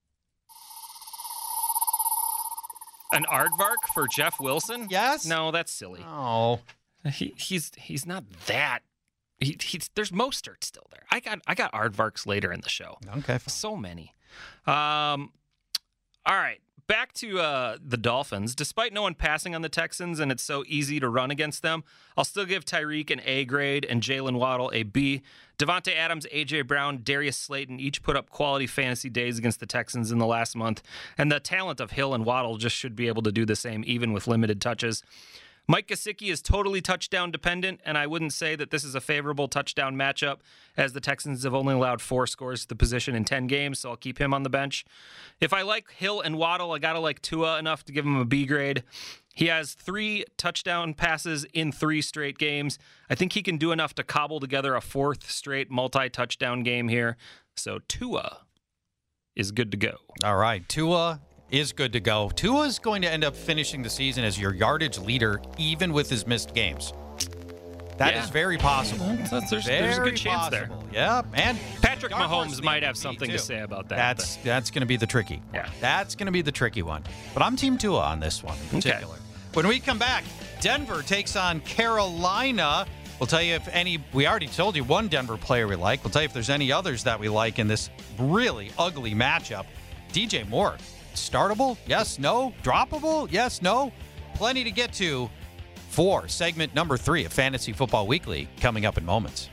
an aardvark for Jeff Wilson? Yes. No, that's silly. Oh. He, he's he's not that. He, he's there's Mostert still there. I got I got aardvarks later in the show. Okay. Fine. So many. Um. All right. back to uh, the Dolphins. Despite no one passing on the Texans and it's so easy to run against them, I'll still give Tyreek an A grade and Jalen Waddle a B. Devontae Adams, A J. Brown, Darius Slayton each put up quality fantasy days against the Texans in the last month, and the talent of Hill and Waddle just should be able to do the same even with limited touches. Mike Gesicki is totally touchdown dependent, and I wouldn't say that this is a favorable touchdown matchup, as the Texans have only allowed four scores to the position in ten games, so I'll keep him on the bench. If I like Hill and Waddle, I gotta like Tua enough to give him a B grade. He has three touchdown passes in three straight games. I think he can do enough to cobble together a fourth straight multi-touchdown game here, so Tua is good to go. All right, Tua is good to go. Tua is going to end up finishing the season as your yardage leader, even with his missed games. That Yeah. is very possible. There's, there's, very there's a good chance possible. there. Yeah, and Patrick darn Mahomes horse might leader have to something me, to too. say about that. That's that's going to be the tricky. Yeah. That's going to be the tricky one. But I'm Team Tua on this one in Okay. particular. When we come back, Denver takes on Carolina. We'll tell you if any, we already told you one Denver player we like. We'll tell you if there's any others that we like in this really ugly matchup. D J Moore, startable? Yes, no. Droppable? Yes, no. Plenty to get to for segment number three of Fantasy Football Weekly coming up in moments.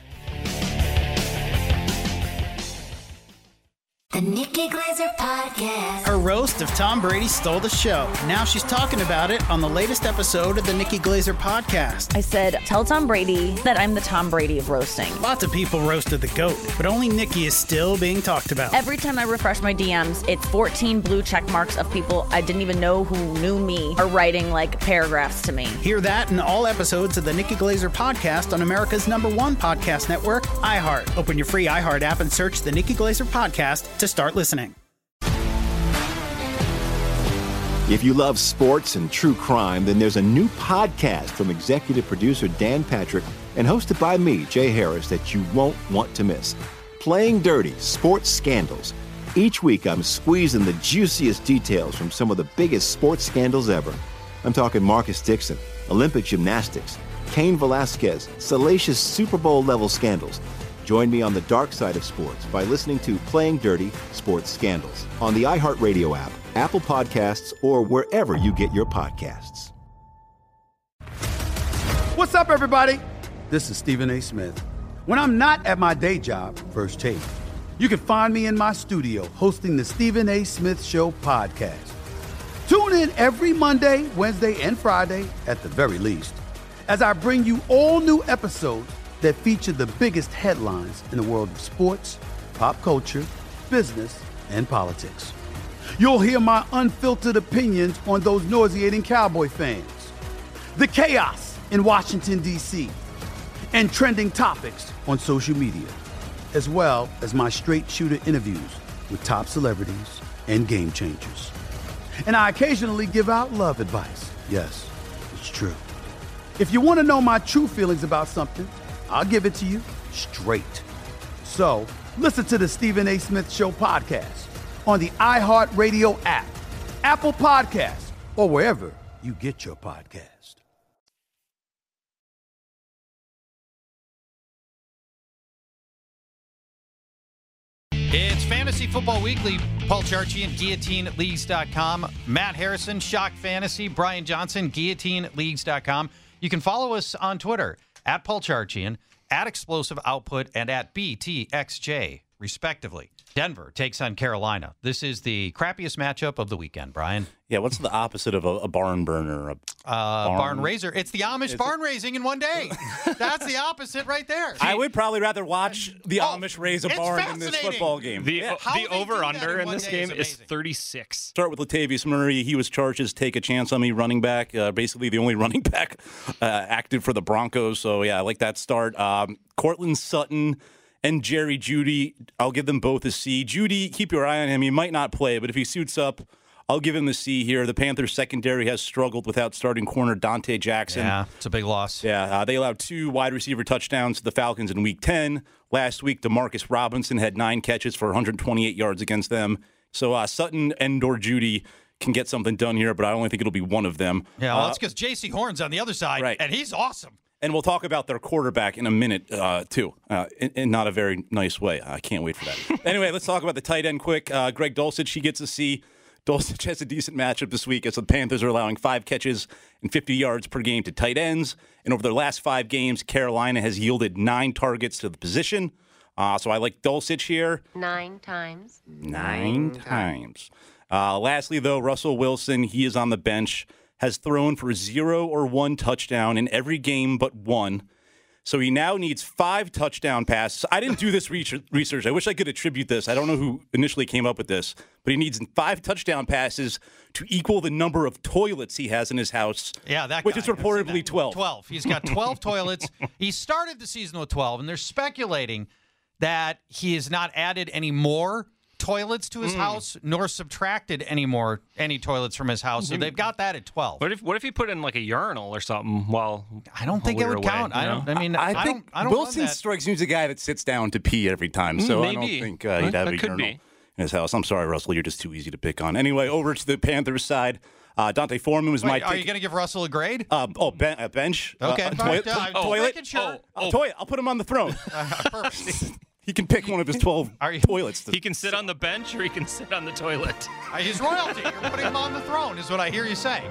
The Nikki Glazer Podcast. Her roast of Tom Brady stole the show. Now she's talking about it on the latest episode of the Nikki Glazer Podcast. I said, tell Tom Brady that I'm the Tom Brady of roasting. Lots of people roasted the GOAT, but only Nikki is still being talked about. Every time I refresh my D Ms, it's fourteen blue check marks of people I didn't even know who knew me are writing like paragraphs to me. Hear that in all episodes of the Nikki Glazer Podcast on America's number one podcast network, iHeart. Open your free iHeart app and search the Nikki Glazer Podcast to start listening. If you love sports and true crime, then there's a new podcast from executive producer Dan Patrick and hosted by me, Jay Harris, that you won't want to miss. Playing Dirty: Sports Scandals. Each week, I'm squeezing the juiciest details from some of the biggest sports scandals ever. I'm talking Marcus Dixon, Olympic gymnastics, Cain Velasquez, salacious Super Bowl-level scandals. Join me on the dark side of sports by listening to Playing Dirty: Sports Scandals on the iHeartRadio app, Apple Podcasts, or wherever you get your podcasts. What's up, everybody? This is Stephen A. Smith. When I'm not at my day job, First Take, you can find me in my studio hosting the Stephen A. Smith Show podcast. Tune in every Monday, Wednesday, and Friday, at the very least, as I bring you all new episodes that feature the biggest headlines in the world of sports, pop culture, business, and politics. You'll hear my unfiltered opinions on those nauseating Cowboy fans, the chaos in Washington, D C, and trending topics on social media, as well as my straight shooter interviews with top celebrities and game changers. And I occasionally give out love advice. Yes, it's true. If you want to know my true feelings about something, I'll give it to you straight. So, listen to the Stephen A. Smith Show podcast on the iHeartRadio app, Apple Podcasts, or wherever you get your podcast. It's Fantasy Football Weekly. Paul Charchian, Guillotine Leagues dot com. Matt Harrison, Shock Fantasy. Brian Johnson, Guillotine Leagues dot com. You can follow us on Twitter, at Paul Charchian, at Explosive Output, and at B T X J, respectively. Denver takes on Carolina. This is the crappiest matchup of the weekend, Brian. Yeah, what's the opposite of a, a barn burner? A Uh, barn, barn raiser. It's the Amish Is barn raising in one day. That's the opposite right there. I would probably rather watch the Oh, Amish raise a it's barn in this fascinating. football game. The, Yeah. How the they do that over-under in in one this day game is is amazing. thirty-six. Start with Latavius Murray. He was charged as take a chance on me running back. Uh, basically the only running back uh, active for the Broncos. So, yeah, I like that start. Um, Cortland Sutton and Jerry Jeudy, I'll give them both a C. Jeudy, keep your eye on him. He might not play, but if he suits up, I'll give him a C here. The Panthers secondary has struggled without starting corner Dante Jackson. Yeah, it's a big loss. Yeah, uh, they allowed two wide receiver touchdowns to the Falcons in Week ten. Last week, DeMarcus Robinson had nine catches for one hundred twenty-eight yards against them. So uh, Sutton and or Jeudy can get something done here, but I only think it'll be one of them. Yeah, well, Uh, that's because J C Horn's on the other side, right. and he's awesome. And we'll talk about their quarterback in a minute, uh, too, uh, in, in not a very nice way. I can't wait for that. Anyway, let's talk about the tight end quick. Uh, Greg Dulcich, he gets a C. Dulcich has a decent matchup this week as the Panthers are allowing five catches and fifty yards per game to tight ends. And over their last five games, Carolina has yielded nine targets to the position. Uh, so I like Dulcich here. Nine times. Nine, Nine times. Uh, lastly, though, Russell Wilson, he is on the bench, has thrown for zero or one touchdown in every game but one. So he now needs five touchdown passes. I didn't do this research. I wish I could attribute this. I don't know who initially came up with this, but he needs five touchdown passes to equal the number of toilets he has in his house. Yeah, that which guy. is reportedly twelve. twelve. He's got twelve toilets. He started the season with twelve, and they're speculating that he has not added any more toilets to his mm. house, nor subtracted any more any toilets from his house. So they've got that at twelve. What if what if he put in like a urinal or something? While I don't think we it would away, count. I don't. I mean, I, I, I think don't, I don't Wilson strikes me as a guy that sits down to pee every time. So Maybe. I don't think uh, he'd have that a could urinal be. in his house. I'm sorry, Russell. You're just too easy to pick on. Anyway, over to the Panthers side. Uh, Dante Foreman was Wait, my. Are tick- you going to give Russell a grade? Uh, oh, ben- a bench. Okay, uh, a fine. toilet. Yeah, I'm toilet. making sure. Oh, oh. Toilet. I'll put him on the throne. Perfect. He can pick one of his twelve you, toilets. To he can sit on the bench or he can sit on the toilet. Uh, he's royalty. You're putting him on the throne, is what I hear you saying.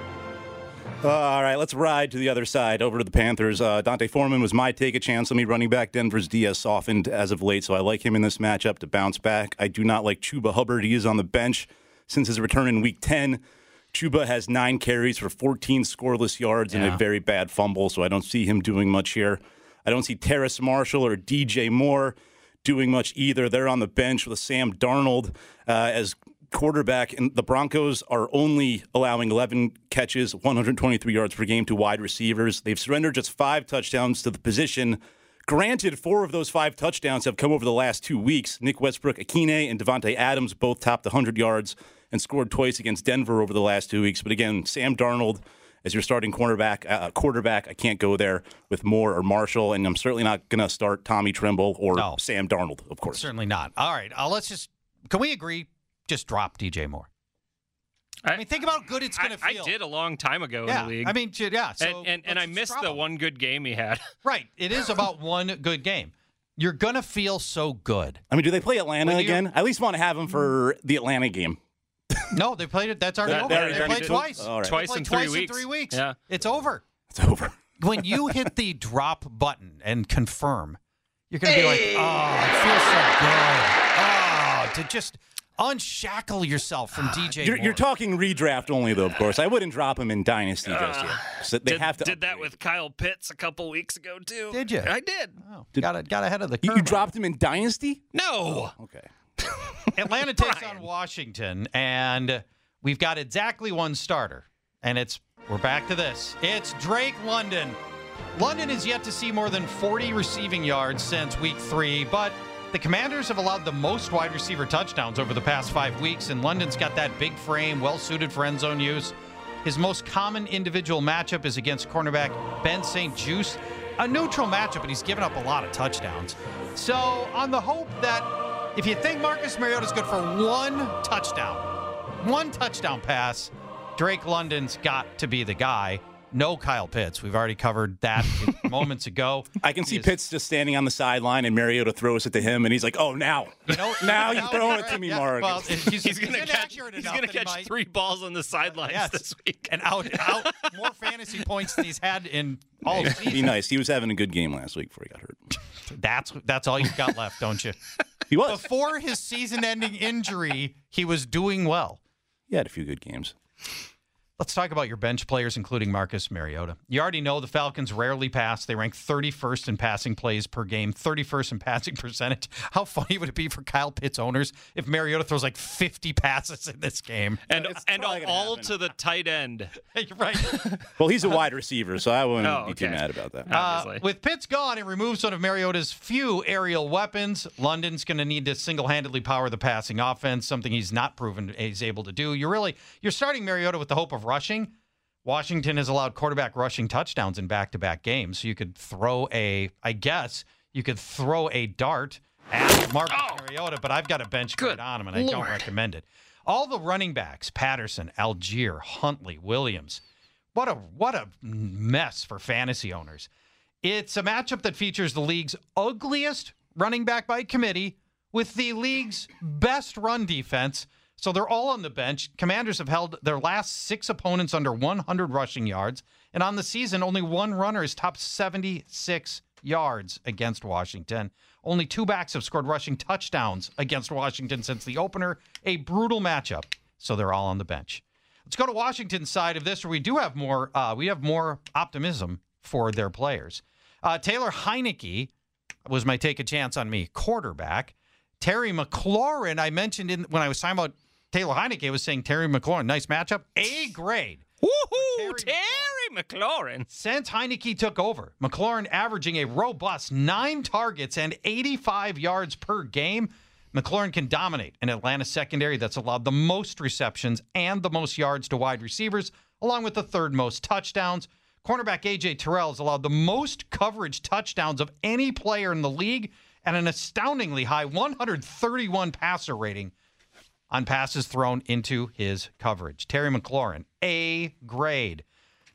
Uh, all right, let's ride to the other side, over to the Panthers. Uh, Dante Foreman was my take a chance on me running back. Denver's D has softened as of late, so I like him in this matchup to bounce back. I do not like Chuba Hubbard. He is on the bench since his return in Week ten. Chuba has nine carries for fourteen scoreless yards yeah. and a very bad fumble, so I don't see him doing much here. I don't see Terrace Marshall or D J Moore doing much either. They're on the bench with Sam Darnold uh, as quarterback, and the Broncos are only allowing eleven catches, one hundred twenty-three yards per game to wide receivers. They've surrendered just five touchdowns to the position. Granted, four of those five touchdowns have come over the last two weeks. Nick Westbrook-Akine and Devontae Adams both topped one hundred yards and scored twice against Denver over the last two weeks. But again, Sam Darnold as your starting cornerback, uh, quarterback, I can't go there with Moore or Marshall, and I'm certainly not going to start Tommy Tremble or no. Sam Darnold, of course. Certainly not. All right, uh, let's just – can we agree? Just drop D J Moore. I, I mean, think about how good it's going to feel. I did a long time ago yeah, in the league. I mean, yeah. So and and, and I missed the one good game he had. Right. It is about one good game. You're going to feel so good. I mean, do they play Atlanta again? I at least want to have them for the Atlanta game. No, they played it. That's already that, over. That, they played twice. Right. Twice, they in, twice three in three weeks. Yeah. It's over. It's over. When you hit the drop button and confirm, you're going to be like, oh, it feels so good. Oh, to just unshackle yourself from D J You're, Moore. you're talking redraft only, though, of course. I wouldn't drop him in Dynasty just uh, yet. So they did, have to did that with Kyle Pitts a couple weeks ago, too. Did you? I did. Oh, did got, got ahead of the curve. You, you dropped him in Dynasty? No. Oh, okay. Atlanta takes on Washington, and we've got exactly one starter. And it's we're back to this. It's Drake London. London is yet to see more than forty receiving yards since week three, but the Commanders have allowed the most wide receiver touchdowns over the past five weeks, and London's got that big frame, well-suited for end zone use. His most common individual matchup is against cornerback Ben Saint Juste. A neutral matchup, but he's given up a lot of touchdowns. So on the hope that if you think Marcus Mariota's good for one touchdown, one touchdown pass, Drake London's got to be the guy. No Kyle Pitts. We've already covered that moments ago. I can see is, Pitts just standing on the sideline, and Mariota throws it to him, and he's like, "Oh, now, you know, now you now throw it right. to me, yeah, Mark." Well, he's, he's, he's going to catch, he's gonna catch might, three balls on the sidelines yes, this week, and out, out more fantasy points than he's had in all season. Be nice. He was having a good game last week before he got hurt. That's that's all you've got left, don't you? He was before his season-ending injury. He was doing well. He had a few good games. Let's talk about your bench players, including Marcus Mariota. You already know the Falcons rarely pass. They rank thirty-first in passing plays per game, thirty-first in passing percentage. How funny would it be for Kyle Pitts owners if Mariota throws like fifty passes in this game? And and all to the tight end. You're right. Well, he's a wide receiver, so I wouldn't oh, be okay. too mad about that. Uh, with Pitts gone, it removes one of Mariota's few aerial weapons. London's going to need to single-handedly power the passing offense, something he's not proven he's able to do. You're really you're starting Mariota with the hope of rushing. Washington has allowed quarterback rushing touchdowns in back-to-back games, so you could throw a, I guess, you could throw a dart at Marcus oh. Mariota, but I've got a bench grade on him, and I Lord. don't recommend it. All the running backs, Patterson, Algier, Huntley, Williams, what a what a mess for fantasy owners. It's a matchup that features the league's ugliest running back by committee with the league's best run defense. So they're all on the bench. Commanders have held their last six opponents under one hundred rushing yards. And on the season, only one runner has topped seventy-six yards against Washington. Only two backs have scored rushing touchdowns against Washington since the opener. A brutal matchup. So they're all on the bench. Let's go to Washington's side of this, where we do have more. Uh, we have more optimism for their players. Uh, Taylor Heinicke was my take a chance on me quarterback. Terry McLaurin, I mentioned in when I was talking about Taylor Heinicke, I was saying Terry McLaurin, nice matchup, A grade. Woohoo, Terry, Terry McLaurin. Since Heinicke took over, McLaurin averaging a robust nine targets and eighty-five yards per game. McLaurin can dominate an Atlanta secondary that's allowed the most receptions and the most yards to wide receivers, along with the third most touchdowns. Cornerback A J Terrell has allowed the most coverage touchdowns of any player in the league and an astoundingly high one hundred thirty-one passer rating on passes thrown into his coverage. Terry McLaurin, A grade.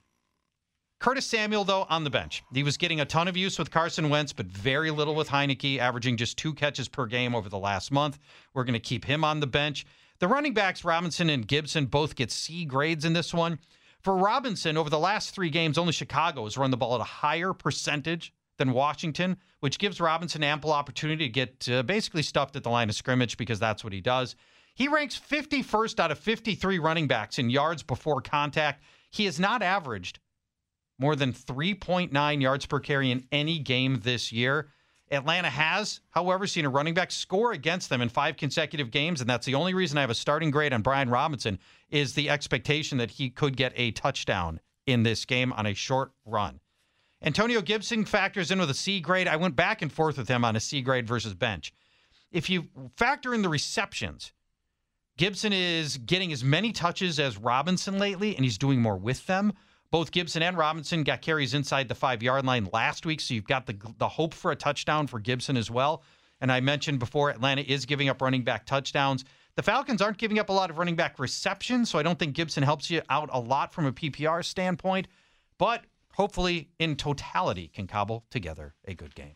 Curtis Samuel, though, on the bench. He was getting a ton of use with Carson Wentz, but very little with Heinicke, averaging just two catches per game over the last month. We're going to keep him on the bench. The running backs, Robinson and Gibson, both get C grades in this one. For Robinson, over the last three games, only Chicago has run the ball at a higher percentage than Washington, which gives Robinson ample opportunity to get uh, basically stuffed at the line of scrimmage because that's what he does. He ranks fifty-first out of fifty-three running backs in yards before contact. He has not averaged more than three point nine yards per carry in any game this year. Atlanta has, however, seen a running back score against them in five consecutive games, and that's the only reason I have a starting grade on Brian Robinson is the expectation that he could get a touchdown in this game on a short run. Antonio Gibson factors in with a C grade. I went back and forth with him on a C grade versus bench. If you factor in the receptions, Gibson is getting as many touches as Robinson lately, and he's doing more with them. Both Gibson and Robinson got carries inside the five-yard line last week, so you've got the the hope for a touchdown for Gibson as well. And I mentioned before, Atlanta is giving up running back touchdowns. The Falcons aren't giving up a lot of running back receptions, so I don't think Gibson helps you out a lot from a P P R standpoint, but hopefully in totality can cobble together a good game.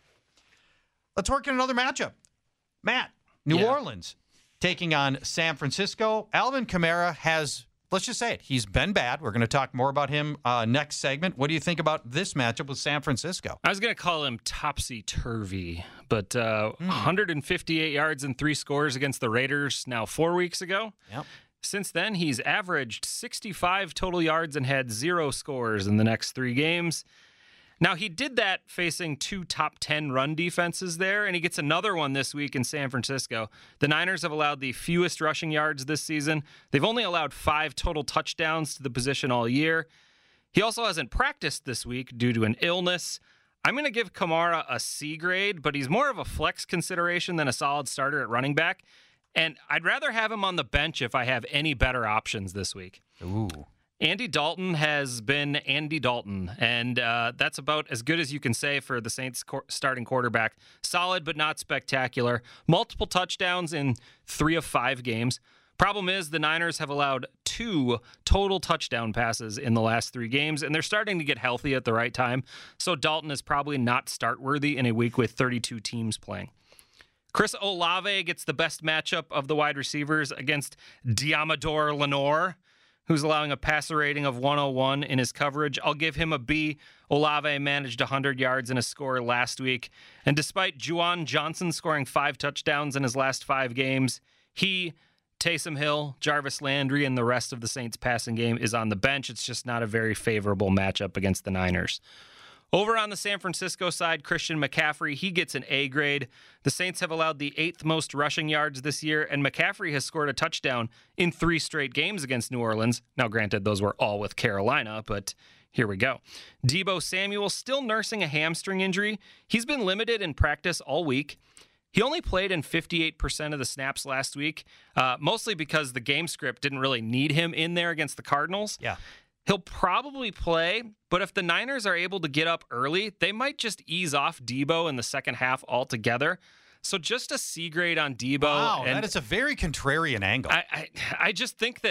Let's work in another matchup. Matt, New yeah. Orleans taking on San Francisco. Alvin Kamara has, let's just say it, he's been bad. We're going to talk more about him uh, next segment. What do you think about this matchup with San Francisco? I was going to call him topsy-turvy, but uh, mm. one hundred fifty-eight yards and three scores against the Raiders now four weeks ago. Yep. Since then, he's averaged sixty-five total yards and had zero scores in the next three games. Now, he did that facing two top ten run defenses there, and he gets another one this week in San Francisco. The Niners have allowed the fewest rushing yards this season. They've only allowed five total touchdowns to the position all year. He also hasn't practiced this week due to an illness. I'm going to give Kamara a C grade, but he's more of a flex consideration than a solid starter at running back. And I'd rather have him on the bench if I have any better options this week. Ooh. Andy Dalton has been Andy Dalton, and uh, that's about as good as you can say for the Saints co- starting quarterback. Solid, but not spectacular. Multiple touchdowns in three of five games. Problem is, the Niners have allowed two total touchdown passes in the last three games, and they're starting to get healthy at the right time. So Dalton is probably not start-worthy in a week with thirty-two teams playing. Chris Olave gets the best matchup of the wide receivers against Diamador Lenore, who's allowing a passer rating of one oh one in his coverage. I'll give him a B. Olave managed one hundred yards and a score last week. And despite Juwan Johnson scoring five touchdowns in his last five games, he, Taysom Hill, Jarvis Landry, and the rest of the Saints passing game is on the bench. It's just not a very favorable matchup against the Niners. Over on the San Francisco side, Christian McCaffrey, he gets an A grade. The Saints have allowed the eighth most rushing yards this year, and McCaffrey has scored a touchdown in three straight games against New Orleans. Now, granted, those were all with Carolina, but here we go. Deebo Samuel still nursing a hamstring injury. He's been limited in practice all week. He only played in fifty-eight percent of the snaps last week, uh, mostly because the game script didn't really need him in there against the Cardinals. Yeah. He'll probably play, but if the Niners are able to get up early, they might just ease off Deebo in the second half altogether. So just a C grade on Deebo. Wow, and that is a very contrarian angle. I, I, I just think that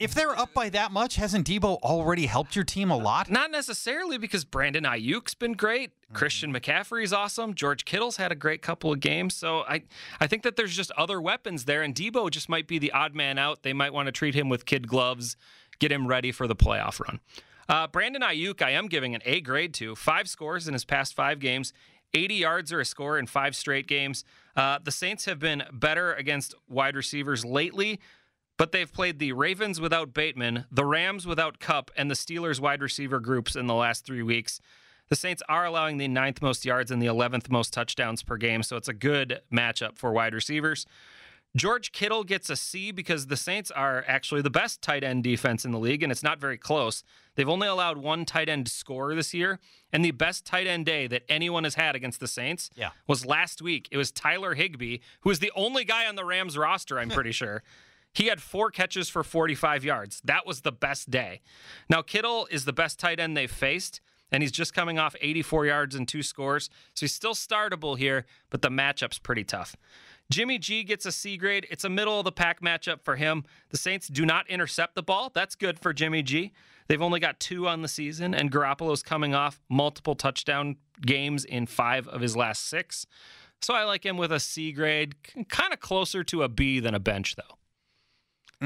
If they're up by that much, hasn't Debo already helped your team a lot? Not necessarily, because Brandon Ayuk's been great. Mm-hmm. Christian McCaffrey's awesome. George Kittle's had a great couple of games. So I, I think that there's just other weapons there, and Debo just might be the odd man out. They might want to treat him with kid gloves, get him ready for the playoff run. Uh, Brandon Ayuk, I am giving an A grade to. Five scores in his past five games, eighty yards or a score in five straight games. Uh, the Saints have been better against wide receivers lately, but they've played the Ravens without Bateman, the Rams without Kupp, and the Steelers wide receiver groups in the last three weeks. The Saints are allowing the ninth most yards and the eleventh most touchdowns per game, so it's a good matchup for wide receivers. George Kittle gets a C because the Saints are actually the best tight end defense in the league, and it's not very close. They've only allowed one tight end score this year, and the best tight end day that anyone has had against the Saints yeah. was last week. It was Tyler Higbee, who is the only guy on the Rams roster, I'm pretty sure. He had four catches for forty-five yards. That was the best day. Now, Kittle is the best tight end they've faced, and he's just coming off eighty-four yards and two scores, so he's still startable here, but the matchup's pretty tough. Jimmy G gets a C grade. It's a middle-of-the-pack matchup for him. The Saints do not intercept the ball. That's good for Jimmy G. They've only got two on the season, and Garoppolo's coming off multiple touchdown games in five of his last six. So I like him with a C grade, kind of closer to a B than a bench, though.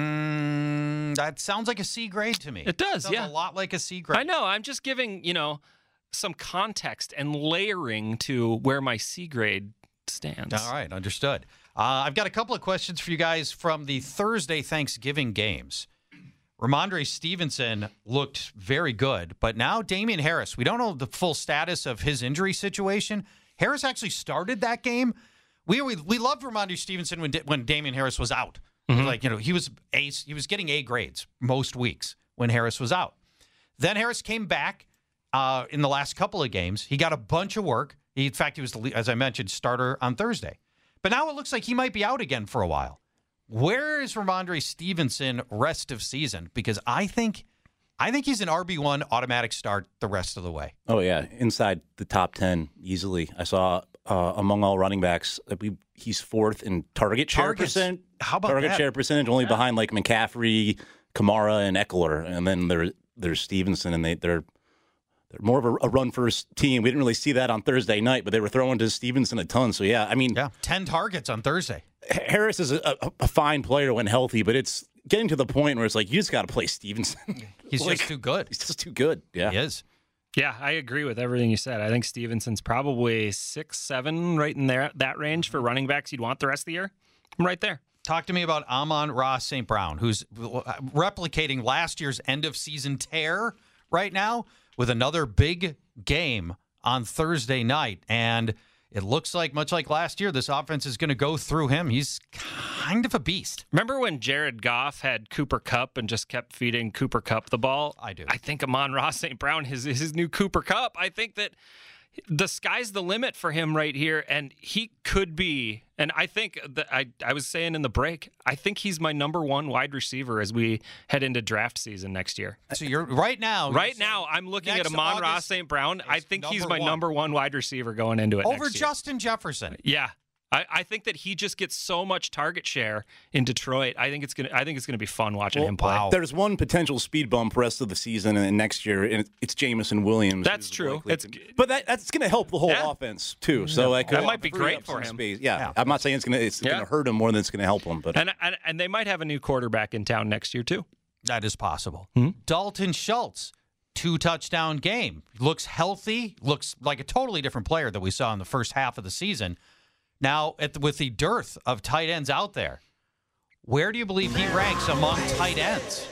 Mm, that sounds like a C grade to me. It does, sounds yeah. a lot like a C grade. I know. I'm just giving, you know, some context and layering to where my C grade stands. All right, understood. Uh, I've got a couple of questions for you guys from the Thursday Thanksgiving games. Ramondre Stevenson looked very good, but now Damian Harris, we don't know the full status of his injury situation. Harris actually started that game. We we, we loved Ramondre Stevenson when when Damian Harris was out. Mm-hmm. Like, you know, he was a, he was getting A grades most weeks when Harris was out. Then Harris came back uh, in the last couple of games. He got a bunch of work. He, in fact, he was, the, as I mentioned, starter on Thursday. But now it looks like he might be out again for a while. Where is Ramondre Stevenson rest of season? Because I think I think he's an R B one automatic start the rest of the way. Oh, yeah. Inside the top ten easily. I saw uh, among all running backs, he's fourth in target share Targets. percent. How about target that? share percentage, only Yeah. behind like McCaffrey, Kamara, and Eckler. And then there, there's Stevenson, and they, they're they're more of a, a run-first team. We didn't really see that on Thursday night, but they were throwing to Stevenson a ton. So, yeah, I mean. Yeah, ten targets on Thursday. Harris is a, a, a fine player when healthy, but it's getting to the point where it's like, you just got to play Stevenson. He's like, just too good. He's just too good. Yeah. He is. Yeah, I agree with everything you said. I think Stevenson's probably six, seven, right in there, that range for running backs you'd want the rest of the year. I'm right there. Talk to me about Amon-Ra Saint Brown, who's replicating last year's end-of-season tear right now with another big game on Thursday night. And it looks like, much like last year, this offense is going to go through him. He's kind of a beast. Remember when Jared Goff had Cooper Kupp and just kept feeding Cooper Kupp the ball? I do. I think Amon-Ra Saint Brown is his new Cooper Kupp. I think that the sky's the limit for him right here, and he could be. And I think that I, I was saying in the break, I think he's my number one wide receiver as we head into draft season next year. So you're right now. Right now, I'm looking at Amon-Ra Saint Brown. I think he's my one. number one wide receiver going into it. Over next year. Justin Jefferson. Yeah. I, I think that he just gets so much target share in Detroit. I think it's gonna. I think it's gonna be fun watching Well, him play. wow. There's one potential speed bump rest of the season and next year, and it's Jameson Williams. That's true. It's, to, but that, that's going to help the whole yeah. offense too. So like, that uh, might be free great up for some him. Space. Yeah, Yeah. I'm not saying it's going to it's Yeah. going to hurt him more than it's going to help him. But and, and and they might have a new quarterback in town next year too. That is possible. Hmm? Dalton Schultz, two touchdown game. Looks healthy. Looks like a totally different player that we saw in the first half of the season. Now, at the, with the dearth of tight ends out there, where do you believe he ranks among tight ends?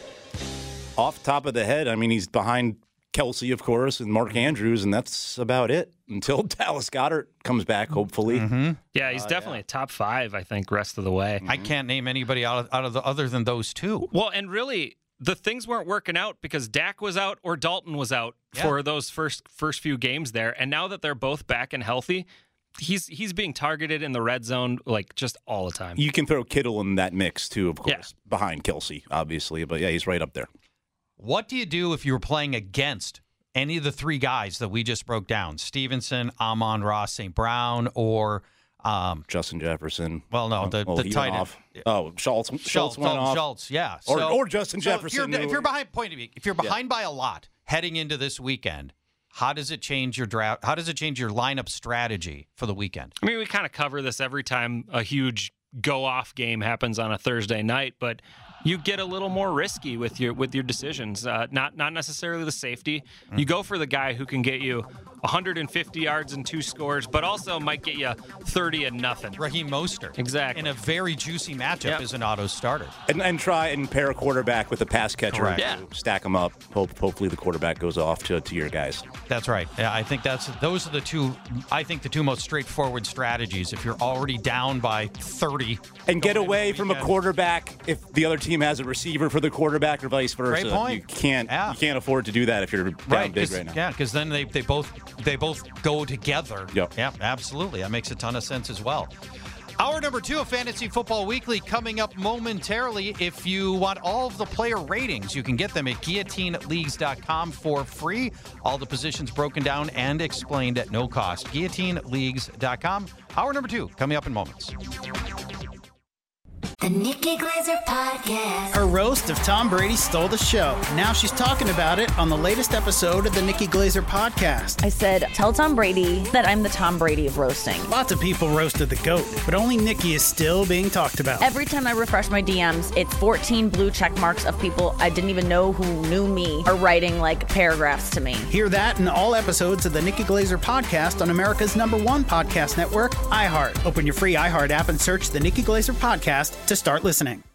off the top of the head, I mean, he's behind Kelsey, of course, and Mark Andrews, and that's about it until Dallas Goedert comes back, hopefully. Mm-hmm. Yeah, he's Uh, definitely a top five, I think, rest of the way. I can't name anybody out of, out of the other than those two. Well, and really, the things weren't working out because Dak was out or Dalton was out Yeah. for those first first few games there. And now that they're both back and healthy, he's he's being targeted in the red zone like just all the time. You can throw Kittle in that mix, too, of course, Yeah. behind Kelsey, obviously. But, yeah, he's right up there. What do you do if you were playing against any of the three guys that we just broke down? Stevenson, Amon-Ra Saint Brown, or Um, Justin Jefferson. Well, no, the, well, the he tight went end. off. Oh, Schultz. Schultz, Schultz went off. Schultz, yeah. Or, So, or Justin so Jefferson. If you're, if you're behind, point to me, if you're behind yeah. by a lot heading into this weekend, how does it change your draft? How does it change your lineup strategy for the weekend? I mean, we kind of cover this every time a huge go-off game happens on a Thursday night, but you get a little more risky with your with your decisions. Uh, not not necessarily the safety. You go for the guy who can get you one hundred fifty yards and two scores, but also might get you thirty and nothing. Raheem Mostert. Exactly. In a very juicy matchup yep. as an auto starter. And, and try and pair a quarterback with a pass catcher. Correct. Yeah. Stack them up. Hope, hopefully the quarterback goes off to, to your guys. That's right. Yeah, I think that's those are the two, I think the two most straightforward strategies. If you're already down by thirty. And get away from a quarterback if the other team has a receiver for the quarterback or vice versa. Great point. You can't, yeah. you can't afford to do that if you're down right, big right now. Yeah, because then they, they both they both go together. Yep. Yeah, absolutely. That makes a ton of sense as well. Hour number two of Fantasy Football Weekly coming up momentarily. If you want all of the player ratings, you can get them at guillotine leagues dot com for free. All the positions broken down and explained at no cost. guillotine leagues dot com. Hour number two coming up in moments. The Nikki Glaser Podcast. Her roast of Tom Brady stole the show. Now she's talking about it on the latest episode of the Nikki Glaser Podcast. I said, tell Tom Brady that I'm the Tom Brady of roasting. Lots of people roasted the GOAT, but only Nikki is still being talked about. Every time I refresh my D Ms, it's fourteen blue check marks of people I didn't even know who knew me are writing like paragraphs to me. Hear that in all episodes of the Nikki Glaser Podcast on America's number one podcast network, iHeart. Open your free iHeart app and search the Nikki Glaser Podcast to start listening.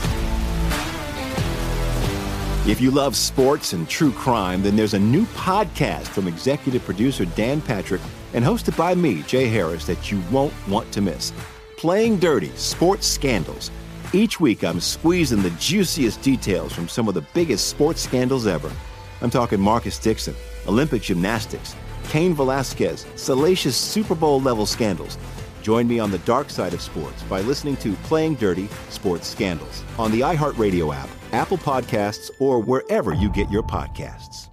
If you love sports and true crime, then there's a new podcast from executive producer Dan Patrick and hosted by me, Jay Harris, that you won't want to miss. Playing Dirty: Sports Scandals. Each week, I'm squeezing the juiciest details from some of the biggest sports scandals ever. I'm talking Marcus Dixon, Olympic gymnastics, Cain Velasquez, salacious Super Bowl-level scandals. Join me on the dark side of sports by listening to Playing Dirty: Sports Scandals on the iHeartRadio app, Apple Podcasts, or wherever you get your podcasts.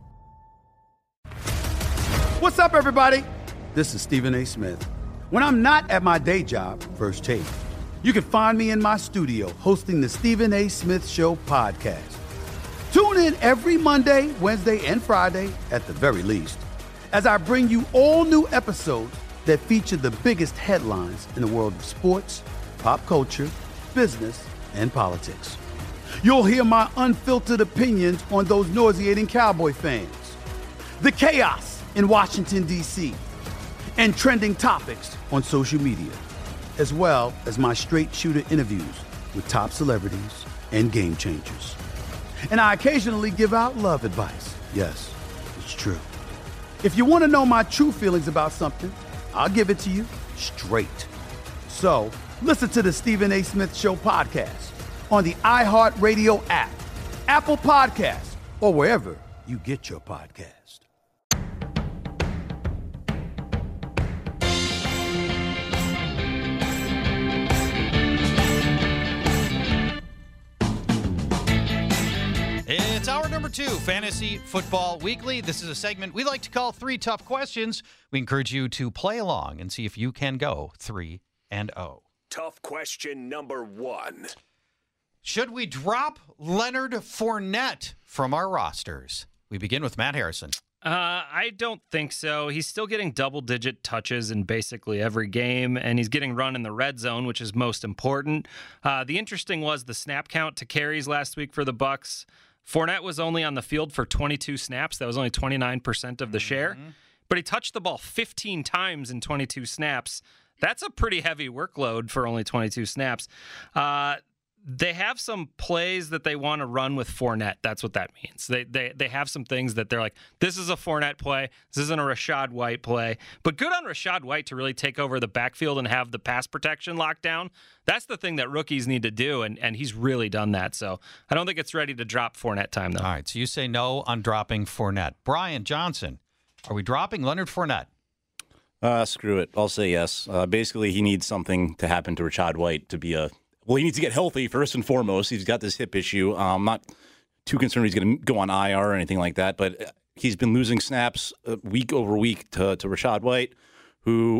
What's up, everybody? This is Stephen A. Smith. When I'm not at my day job, First Take, you can find me in my studio hosting the Stephen A. Smith Show podcast. Tune in every Monday, Wednesday, and Friday, at the very least, as I bring you all new episodes that feature the biggest headlines in the world of sports, pop culture, business, and politics. You'll hear my unfiltered opinions on those nauseating Cowboy fans, the chaos in Washington, D C, and trending topics on social media, as well as my straight shooter interviews with top celebrities and game changers. And I occasionally give out love advice. Yes, it's true. If you want to know my true feelings about something, I'll give it to you straight. So, listen to the Stephen A. Smith Show podcast on the iHeartRadio app, Apple Podcasts, or wherever you get your podcast. It's hour number two, Fantasy Football Weekly. This is a segment we like to call Three Tough Questions. We encourage you to play along and see if you can go three and oh. Tough question number one. Should we drop Leonard Fournette from our rosters? We begin with Matt Harrison. Uh, I don't think so. He's still getting double-digit touches in basically every game, and he's getting run in the red zone, which is most important. Uh, the interesting was the snap count to carries last week for the Bucs. Fournette was only on the field for twenty-two snaps. That was only twenty-nine percent of the share. Mm-hmm. But he touched the ball fifteen times in twenty-two snaps. That's a pretty heavy workload for only twenty-two snaps. Uh, they have some plays that they want to run with Fournette. That's what that means. They, they they have some things that they're like, this is a Fournette play. This isn't a Rachaad White play. But good on Rachaad White to really take over the backfield and have the pass protection locked down. That's the thing that rookies need to do, and, and he's really done that. So I don't think it's ready to drop Fournette time, though. All right, so you say no on dropping Fournette. Brian Johnson, are we dropping Leonard Fournette? Uh, screw it. I'll say yes. Uh, basically, he needs something to happen to Rachaad White to be a Well, he needs to get healthy first and foremost. He's got this hip issue. I'm um, not too concerned he's going to go on I R or anything like that, but he's been losing snaps week over week to, to Rachaad White, who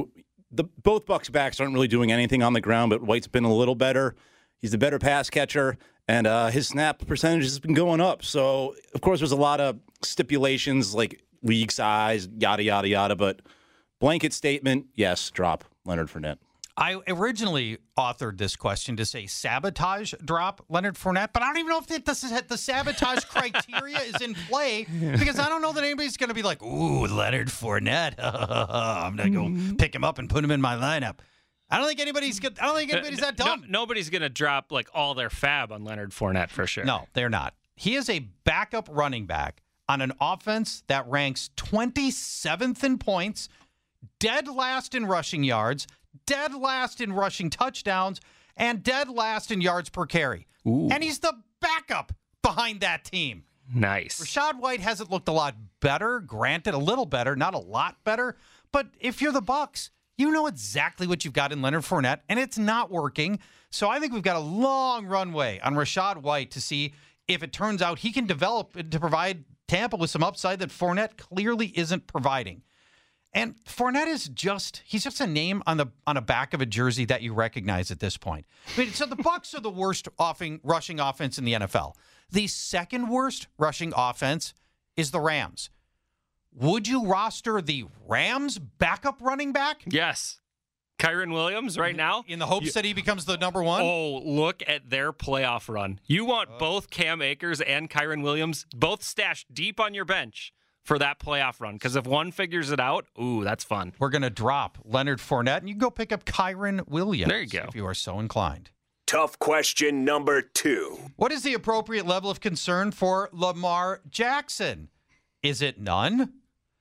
the both Bucs backs aren't really doing anything on the ground, but White's been a little better. He's the better pass catcher, and uh, his snap percentage has been going up. So, of course, there's a lot of stipulations like league size, yada, yada, yada. But blanket statement, yes, drop Leonard Fournette. I originally authored this question to say sabotage drop Leonard Fournette, but I don't even know if the, the, the sabotage criteria is in play because I don't know that anybody's going to be like, ooh, Leonard Fournette. I'm going to go pick him up and put him in my lineup. I don't think anybody's good. I don't think anybody's that dumb. No, nobody's going to drop like all their fab on Leonard Fournette for sure. No, they're not. He is a backup running back on an offense that ranks twenty-seventh in points, dead last in rushing yards, dead last in rushing touchdowns, and dead last in yards per carry. Ooh. And he's the backup behind that team. Nice. Rachaad White hasn't looked a lot better, granted, a little better, not a lot better. But if you're the Bucs, you know exactly what you've got in Leonard Fournette, and it's not working. So I think we've got a long runway on Rachaad White to see if it turns out he can develop to provide Tampa with some upside that Fournette clearly isn't providing. And Fournette is just, he's just a name on the on a back of a jersey that you recognize at this point. I mean, so the Bucs are the worst offing, rushing offense in the N F L. The second worst rushing offense is the Rams. Would you roster the Rams backup running back? Yes. Kyren Williams right now? In the hopes you, that he becomes the number one? Oh, look at their playoff run. You want oh. both Cam Akers and Kyren Williams both stashed deep on your bench for that playoff run. Because if one figures it out, ooh, that's fun. We're going to drop Leonard Fournette, and you can go pick up Kyren Williams. There you go. If you are so inclined. Tough question number two. What is the appropriate level of concern for Lamar Jackson? Is it none,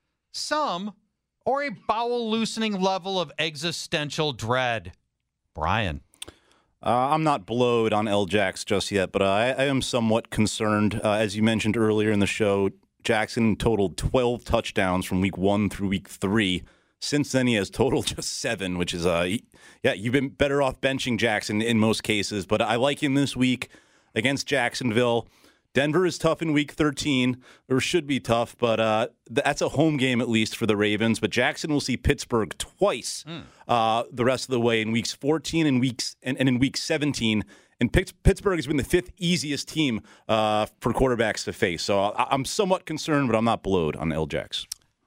some, or a bowel-loosening level of existential dread? Brian. Uh, I'm not blowed on L-Jax just yet, but uh, I, I am somewhat concerned. Uh, as you mentioned earlier in the show, Jackson totaled twelve touchdowns from week one through week three. Since then, he has totaled just seven, which is, uh, yeah, you've been better off benching Jackson in most cases. But I like him this week against Jacksonville. Denver is tough in week thirteen, or should be tough, but uh, that's a home game at least for the Ravens. But Jackson will see Pittsburgh twice mm. uh, the rest of the way in weeks fourteen and weeks and, and in week seventeen. And Pittsburgh has been the fifth easiest team uh, for quarterbacks to face. So I'm somewhat concerned, but I'm not blowed on L-Jax.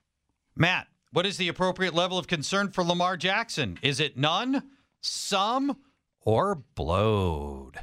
Matt, what is the appropriate level of concern for Lamar Jackson? Is it none, some, or blowed?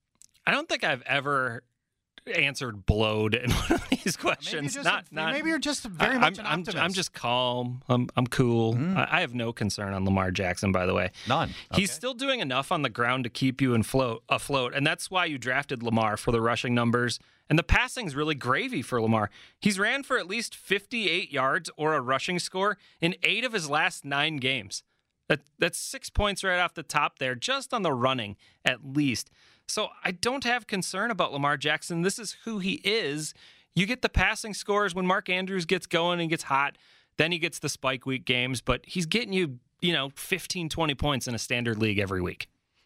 I don't think I've ever answered blowed in one of these questions. Maybe, not, a, not, maybe you're just very much I'm, an optimist. I'm, I'm just calm. I'm, I'm cool. Mm. I, I have no concern on Lamar Jackson, by the way. None. Okay. He's still doing enough on the ground to keep you in float, afloat, and that's why you drafted Lamar for the rushing numbers. And the passing's really gravy for Lamar. He's ran for at least fifty-eight yards or a rushing score in eight of his last nine games. That, that's six points right off the top there, just on the running at least. So I don't have concern about Lamar Jackson. This is who he is. You get the passing scores when Mark Andrews gets going and gets hot. Then he gets the spike week games, but he's getting you, you know, fifteen, twenty points in a standard league every week.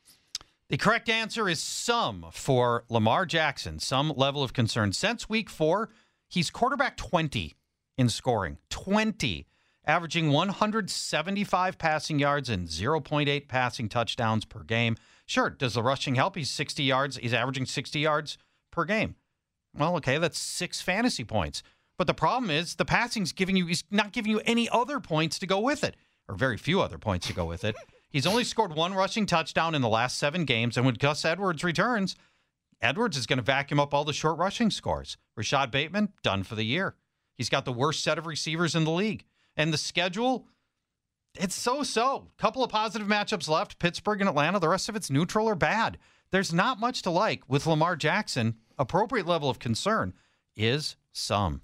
The correct answer is some for Lamar Jackson, some level of concern. Since week four, he's quarterback twenty in scoring. twenty, averaging one hundred seventy-five passing yards and zero point eight passing touchdowns per game. Sure, does the rushing help? He's sixty yards. He's averaging sixty yards per game. Well, okay, that's six fantasy points. But the problem is the passing's giving you, he's not giving you any other points to go with it, or very few other points to go with it. He's only scored one rushing touchdown in the last seven games, and when Gus Edwards returns, Edwards is going to vacuum up all the short rushing scores. Rashad Bateman, done for the year. He's got the worst set of receivers in the league. And the schedule, it's so-so. Couple of positive matchups left, Pittsburgh and Atlanta. The rest of it's neutral or bad. There's not much to like with Lamar Jackson. Appropriate level of concern is some.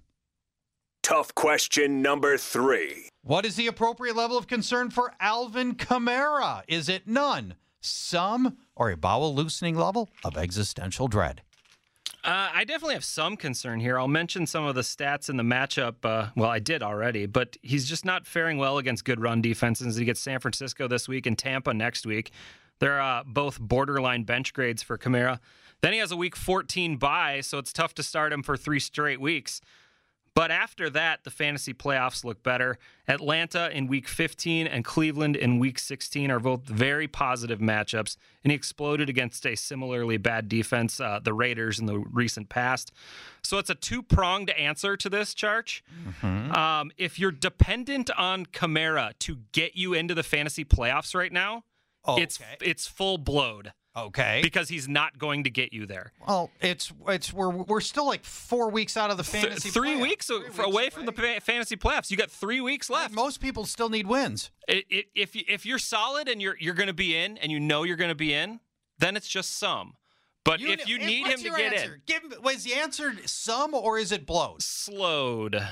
Tough question number three. What is the appropriate level of concern for Alvin Kamara? Is it none, some, or a bowel-loosening level of existential dread? Uh, I definitely have some concern here. I'll mention some of the stats in the matchup. Uh, well, I did already, but he's just not faring well against good run defenses. He gets San Francisco this week and Tampa next week. They're uh, both borderline bench grades for Kamara. Then he has a week fourteen bye, so it's tough to start him for three straight weeks. But after that, the fantasy playoffs look better. Atlanta in week fifteen and Cleveland in week sixteen are both very positive matchups, and he exploded against a similarly bad defense, uh, the Raiders, in the recent past. So it's a two-pronged answer to this, Charch. Mm-hmm. Um, if you're dependent on Kamara to get you into the fantasy playoffs right now, oh, it's okay. it's full blowed. Okay. Because he's not going to get you there. Well, it's it's we're we're still like four weeks out of the fantasy. Th- three playoffs. weeks, three weeks away, away from the fa- fantasy playoffs. You got three weeks left. Most people still need wins. It, it, if you, if you're solid and you're you're going to be in, and you know you're going to be in, then it's just some. But you, if you if, need him to get answer? in, Give him, was the answer some or is it blowed? Slowed.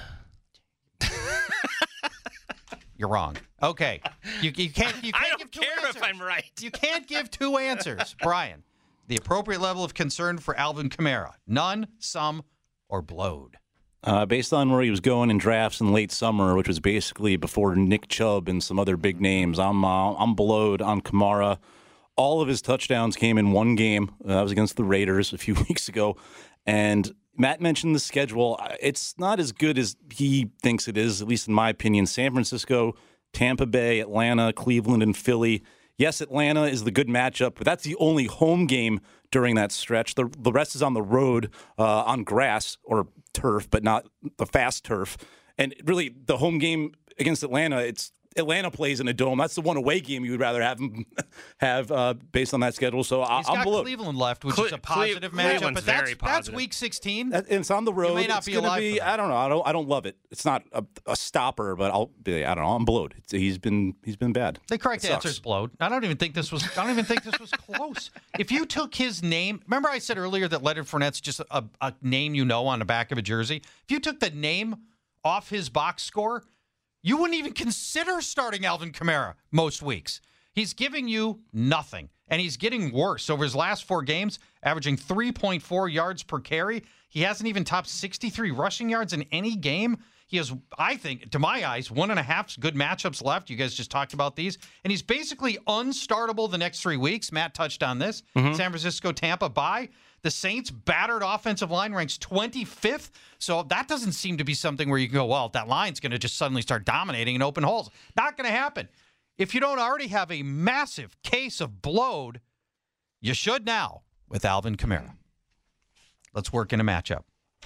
You're wrong. Okay, you, you can't. You can't I don't give two care answers. if I'm right. You can't give two answers, Brian. The appropriate level of concern for Alvin Kamara: none, some, or blowed. Uh, based on where he was going in drafts in late summer, which was basically before Nick Chubb and some other big names, I'm uh, I'm blowed on Kamara. All of his touchdowns came in one game. Uh, that was against the Raiders a few weeks ago, and Matt mentioned the schedule. It's not as good as he thinks it is, at least in my opinion. San Francisco, Tampa Bay, Atlanta, Cleveland, and Philly. Yes, Atlanta is the good matchup, but that's the only home game during that stretch. The, the rest is on the road uh, on grass or turf, but not the fast turf. And really, the home game against Atlanta, it's Atlanta plays in a dome. That's the one away game you would rather have him have uh, based on that schedule. So I, He's got I'm below. Cleveland left, which Cle- is a positive Cle- matchup. Cleveland's But that's, very that's positive. week sixteen. That, and it's on the road. You may not it's be gonna alive be. for that. I don't know. I don't. I don't love it. It's not a, a stopper, but I'll. Be, I don't know. I'm blowed. It's, he's been. He's been bad. The correct It answer sucks. is blowed. I don't even think this was. I don't even think this was close. If you took his name, remember I said earlier that Leonard Fournette's just a, a name you know on the back of a jersey. If you took the name off his box score, you wouldn't even consider starting Alvin Kamara most weeks. He's giving you nothing, and he's getting worse. Over his last four games, averaging three point four yards per carry. He hasn't even topped sixty-three rushing yards in any game. He has, I think, to my eyes, one and a half good matchups left. You guys just talked about these. And he's basically unstartable the next three weeks. Matt touched on this. Mm-hmm. San Francisco, Tampa, bye. The Saints' battered offensive line ranks twenty-fifth. So that doesn't seem to be something where you can go, well, that line's going to just suddenly start dominating in open holes. Not going to happen. If you don't already have a massive case of blowed, you should now with Alvin Kamara. Let's work in a matchup.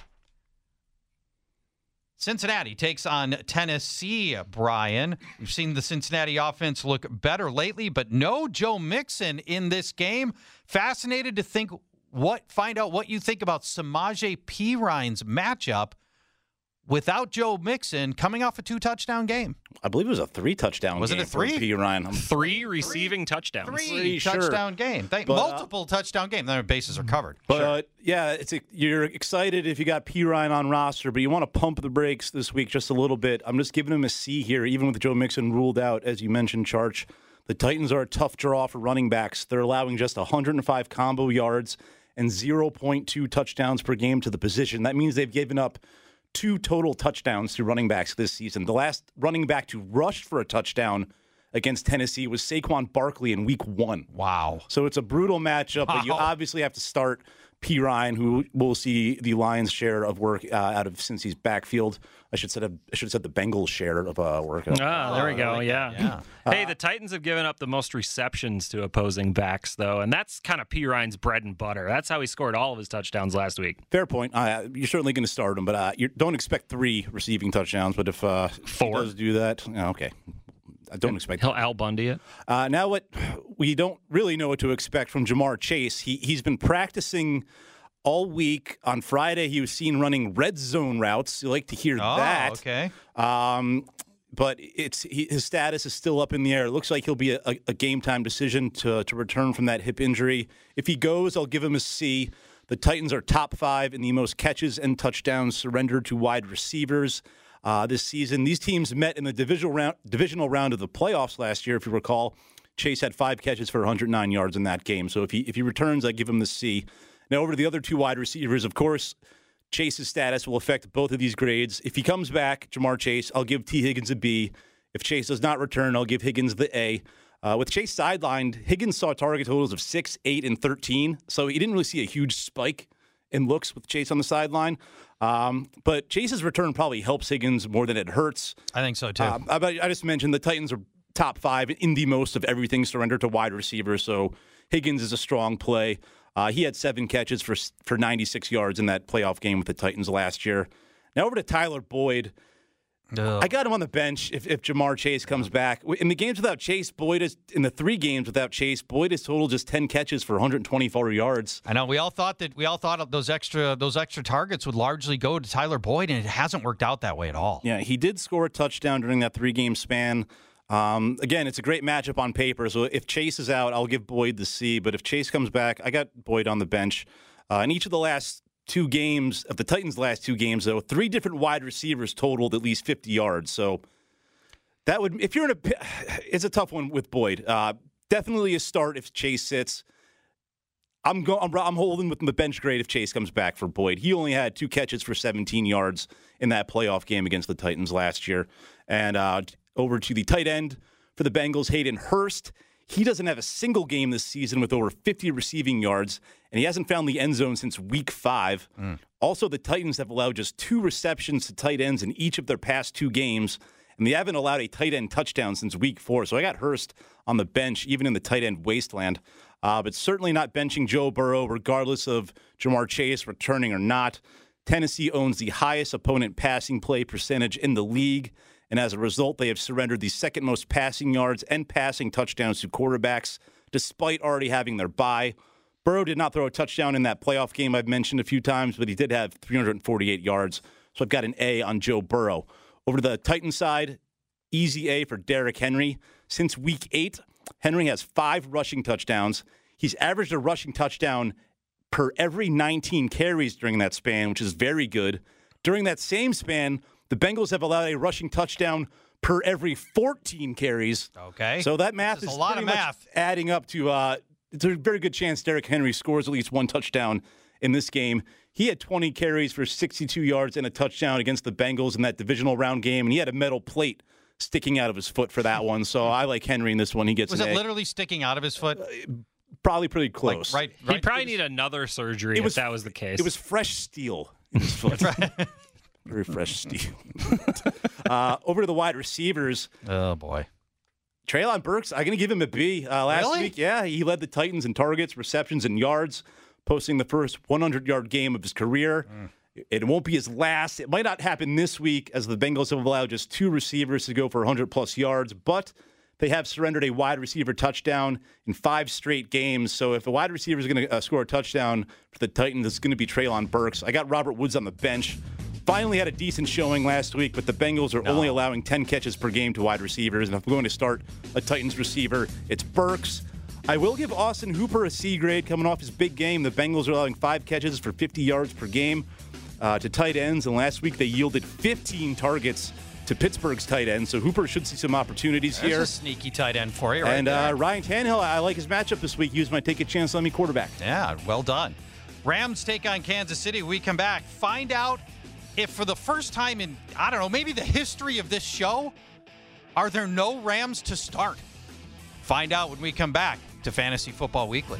Cincinnati takes on Tennessee, Brian. We've seen the Cincinnati offense look better lately, but no Joe Mixon in this game. Fascinated to think what find out what you think about Samaje Perine's matchup without Joe Mixon coming off a two-touchdown game. I believe it was a three-touchdown Was game. it a three? For P. Ryan. I'm Three receiving touchdowns. Three Pretty sure. touchdown game. Thank, But, uh, multiple touchdown game. Then bases are covered. But Sure. uh, yeah, it's a, you're excited if you got P. Ryan on roster, but you want to pump the brakes this week just a little bit. I'm just giving him a C here, even with Joe Mixon ruled out, as you mentioned, Charch. The Titans are a tough draw for running backs. They're allowing just one hundred five combo yards and zero point two touchdowns per game to the position. That means they've given up two total touchdowns to running backs this season. The last running back to rush for a touchdown against Tennessee was Saquon Barkley in week one. Wow. So it's a brutal matchup, Wow. but you obviously have to start P. Ryan, who will see the Lions' share of work uh, out of Cincy's backfield. I should said I should have said the Bengals' share of uh, work. Ah, there we go. Yeah. Yeah. Hey, the Titans have given up the most receptions to opposing backs, though, and that's kind of P. Ryan's bread and butter. That's how he scored all of his touchdowns last week. Fair point. Uh, you're certainly going to start him, but uh, you don't expect three receiving touchdowns. But if uh, Four. he does do that, yeah, okay. I don't expect He'll Al Bundy it. Uh, now, what we don't really know what to expect from Jamar Chase. He he's been practicing all week. On Friday, he was seen running red zone routes. You like to hear Oh, that? okay. Um, but it's he, his status is still up in the air. It looks like he'll be a, a game time decision to to return from that hip injury. If he goes, I'll give him a C. The Titans are top five in the most catches and touchdowns surrendered to wide receivers uh, this season. These teams met in the divisional round, divisional round of the playoffs last year, if you recall. Chase had five catches for one hundred nine yards in that game. So if he if he returns, I give him the C. Now, over to the other two wide receivers, of course, Chase's status will affect both of these grades. If he comes back, Jamar Chase, I'll give T. Higgins a B. If Chase does not return, I'll give Higgins the A. Uh, with Chase sidelined, Higgins saw target totals of six, eight, and thirteen, so he didn't really see a huge spike in looks with Chase on the sideline. Um, but Chase's return probably helps Higgins more than it hurts. I think so, too. Um, I, I just mentioned the Titans are top five in the most of everything surrendered to wide receivers, so Higgins is a strong play. Uh, he had seven catches for for ninety-six yards in that playoff game with the Titans last year. Now over to Tyler Boyd. Ugh. I got him on the bench if, if Jamar Chase comes back. In the games without Chase, Boyd is in the three games without Chase, Boyd is total just ten catches for one hundred twenty-four yards. I know we all thought that we all thought those extra those extra targets would largely go to Tyler Boyd, and it hasn't worked out that way at all. Yeah, he did score a touchdown during that three game span. Um, again, it's a great matchup on paper. So if Chase is out, I'll give Boyd the C. But if Chase comes back, I got Boyd on the bench. Uh, in each of the last two games, of the Titans' last two games, though, three different wide receivers totaled at least fifty yards. So that would, if you're in a, it's a tough one with Boyd. Uh, definitely a start if Chase sits. I'm go, I'm, I'm holding with the bench grade if Chase comes back for Boyd. He only had two catches for seventeen yards in that playoff game against the Titans last year. And uh, over to the tight end for the Bengals, Hayden Hurst. He doesn't have a single game this season with over fifty receiving yards, and he hasn't found the end zone since week five. Mm. Also, the Titans have allowed just two receptions to tight ends in each of their past two games, and they haven't allowed a tight end touchdown since week four. So I got Hurst on the bench, even in the tight end wasteland. Uh, but certainly not benching Joe Burrow, regardless of Jamar Chase returning or not. Tennessee owns the highest opponent passing play percentage in the league, and as a result, they have surrendered the second most passing yards and passing touchdowns to quarterbacks, despite already having their bye. Burrow did not throw a touchdown in that playoff game I've mentioned a few times, but he did have three hundred forty-eight yards. So I've got an A on Joe Burrow. Over to the Titans side, easy A for Derrick Henry. Since week eight, Henry has five rushing touchdowns. He's averaged a rushing touchdown per every nineteen carries during that span, which is very good. During that same span, the Bengals have allowed a rushing touchdown per every fourteen carries. Okay. So that math is, is a lot of math adding up to uh, it's a very good chance Derrick Henry scores at least one touchdown in this game. He had twenty carries for sixty-two yards and a touchdown against the Bengals in that divisional round game, and he had a metal plate sticking out of his foot for that one. So I like Henry in this one. He gets Was an it A. literally sticking out of his foot? Uh, probably pretty close. Like, right, right. He'd probably need another surgery if that was the case. It was fresh steel in his foot. Very fresh steel. uh, over to the wide receivers. Oh, boy. Treylon Burks, I'm going to give him a B. Uh, last Really? week, yeah, he led the Titans in targets, receptions, and yards, posting the first hundred-yard game of his career. Mm. It won't be his last. It might not happen this week, as the Bengals have allowed just two receivers to go for one hundred-plus yards, but they have surrendered a wide receiver touchdown in five straight games. So if a wide receiver is going to uh, score a touchdown for the Titans, it's going to be Treylon Burks. I got Robert Woods on the bench. Finally had a decent showing last week, but the Bengals are no. only allowing ten catches per game to wide receivers. And if I'm going to start a Titans receiver, it's Burks. I will give Austin Hooper a C grade coming off his big game. The Bengals are allowing five catches for fifty yards per game uh, to tight ends. And last week they yielded fifteen targets to Pittsburgh's tight end. So Hooper should see some opportunities There's here. a sneaky tight end for you right And there. uh, Ryan Tannehill, I like his matchup this week. He was my take a chance on me quarterback. Yeah, well done. Rams take on Kansas City. We come back. Find out if for the first time in, I don't know, maybe the history of this show, are there no Rams to start? Find out when we come back to Fantasy Football Weekly.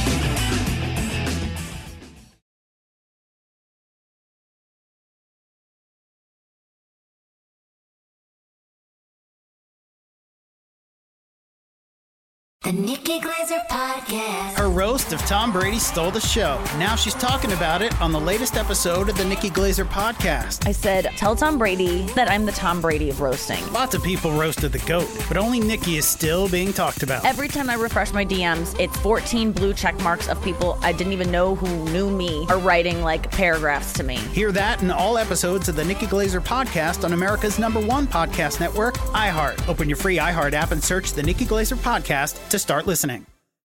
The Nikki Glazer Podcast. Her roast of Tom Brady stole the show. Now she's talking about it on the latest episode of the Nikki Glazer Podcast. I said, tell Tom Brady that I'm the Tom Brady of roasting. Lots of people roasted the GOAT, but only Nikki is still being talked about. Every time I refresh my D Ms, it's fourteen blue check marks of people I didn't even know who knew me are writing like paragraphs to me. Hear that in all episodes of the Nikki Glazer Podcast on America's number one podcast network, iHeart. Open your free iHeart app and search the Nikki Glazer Podcast to start listening.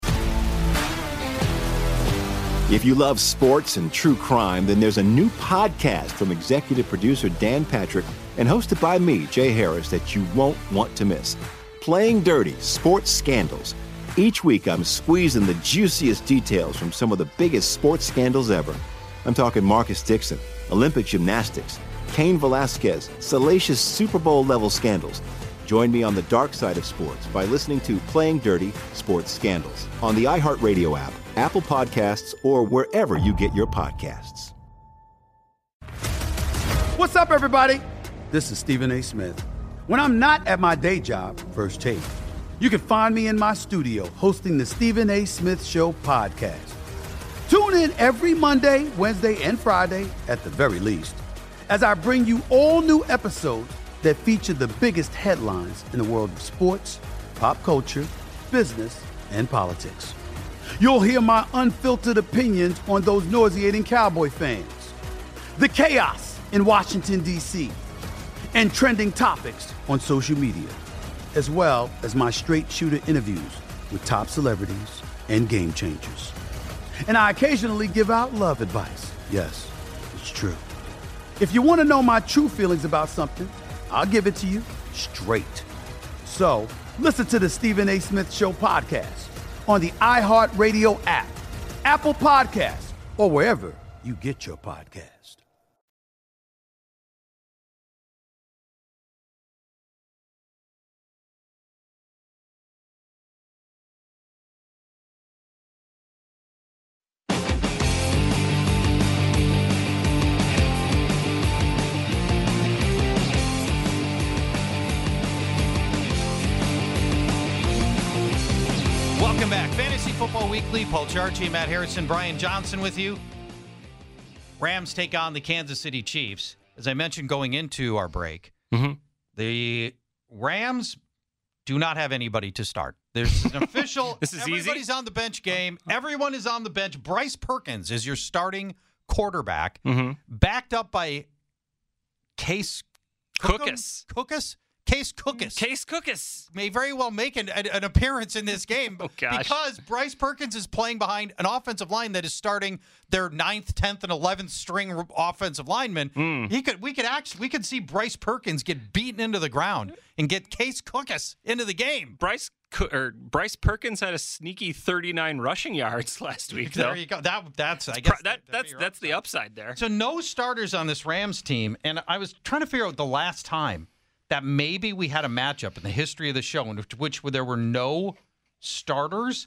If you love sports and true crime, then there's a new podcast from executive producer Dan Patrick and hosted by me, Jay Harris, that you won't want to miss. Playing Dirty: Sports Scandals. Each week, I'm squeezing the juiciest details from some of the biggest sports scandals ever. I'm talking Marcus Dixon, Olympic gymnastics, Cain Velasquez, salacious Super Bowl-level scandals. Join me on the dark side of sports by listening to Playing Dirty Sports Scandals on the iHeartRadio app, Apple Podcasts, or wherever you get your podcasts. What's up, everybody? This is Stephen A. Smith. When I'm not at my day job, First Take, you can find me in my studio hosting the Stephen A. Smith Show podcast. Tune in every Monday, Wednesday, and Friday, at the very least, as I bring you all new episodes that feature the biggest headlines in the world of sports, pop culture, business, and politics. You'll hear my unfiltered opinions on those nauseating Cowboy fans, the chaos in Washington, D C, and trending topics on social media, as well as my straight-shooter interviews with top celebrities and game changers. And I occasionally give out love advice. Yes, it's true. If you want to know my true feelings about something, I'll give it to you straight. So, listen to the Stephen A. Smith Show podcast on the iHeartRadio app, Apple Podcasts, or wherever you get your podcast. Welcome back. Fantasy Football Weekly. Paul Charchi, Matt Harrison, Brian Johnson with you. Rams take on the Kansas City Chiefs. As I mentioned going into our break, mm-hmm. the Rams do not have anybody to start. There's an official. This is everybody's easy. on the bench game. Everyone is on the bench. Bryce Perkins is your starting quarterback, mm-hmm. backed up by Case Cookus. Cookus? Case Cookus. Case Cookus. May very well make an, an, an appearance in this game oh, gosh. because Bryce Perkins is playing behind an offensive line that is starting their ninth, tenth, and eleventh string offensive linemen. Mm. He could, we could actually, we could see Bryce Perkins get beaten into the ground and get Case Cookus into the game. Bryce or Bryce Perkins had a sneaky thirty-nine rushing yards last week. There though. you go. That that's I guess that, that's that's the upside there. So no starters on this Rams team, and I was trying to figure out the last time that maybe we had a matchup in the history of the show in which, which there were no starters.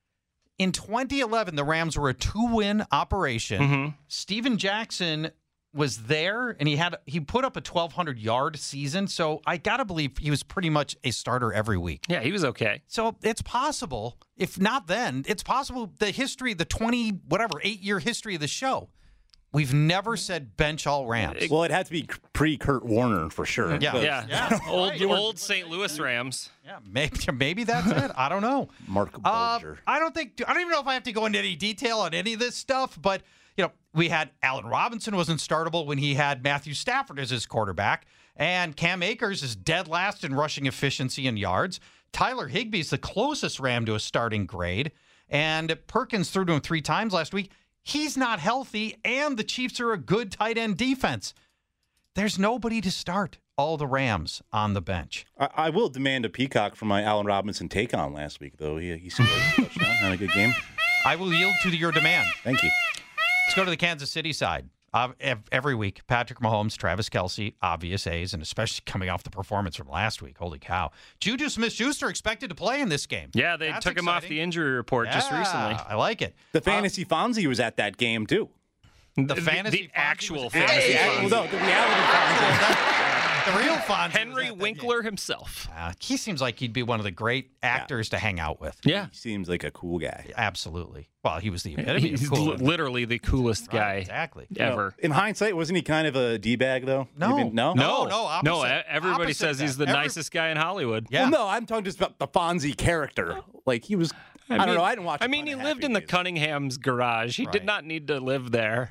In twenty eleven, the Rams were a two-win operation. Mm-hmm. Steven Jackson was there, and he had he put up a twelve hundred yard season. So I got to believe he was pretty much a starter every week. Yeah, he was okay. So it's possible, if not then, it's possible the history, the twenty, whatever, eight-year history of the show, we've never said bench all Rams. Well, it had to be pre-Kurt Warner for sure. Yeah, But- yeah, Yeah, old Right, you were- old Saint Louis Rams. Yeah, maybe maybe that's it. I don't know. Mark Uh, Bulger. I don't think I don't even know if I have to go into any detail on any of this stuff, but you know, we had Allen Robinson wasn't startable when he had Matthew Stafford as his quarterback, and Cam Akers is dead last in rushing efficiency and yards. Tyler Higbee's the closest Ram to a starting grade, and Perkins threw to him three times last week. He's not healthy, and the Chiefs are a good tight end defense. There's nobody to start all the Rams on the bench. I, I will demand a peacock for my Allen Robinson take on last week, though. He, he scored a touchdown. Had a good game. I will yield to your demand. Thank you. Let's go to the Kansas City side. Uh, ev- every week, Patrick Mahomes, Travis Kelce, obvious A's, and especially coming off the performance from last week. Holy cow. Juju Smith-Schuster expected to play in this game. Yeah, they That's took him off exciting. the injury report just Yeah, recently. I like it. The fantasy Fonzie was at that game, too. The fantasy the actual was- fantasy Hey, Fonzie. well, no, the reality Fonzie. The real Fonzie. Henry Winkler himself. Uh, he seems like he'd be one of the great actors to hang out with. Yeah. He seems like a cool guy. Absolutely. Well, he was the epitome of He's cool. li- literally the coolest Right, guy exactly. ever. In hindsight, wasn't he kind of a D-bag, though? No. Even- no? No, no, opposite. No, e- everybody Opposite says of he's that. the Every- nicest guy in Hollywood. Yeah. Well, no, I'm talking just about the Fonzie character. Like, he was, I, don't mean- know, I didn't watch I a mean, ton he of lived Happy in the Days. Cunningham's garage. He Right. did not need to live there.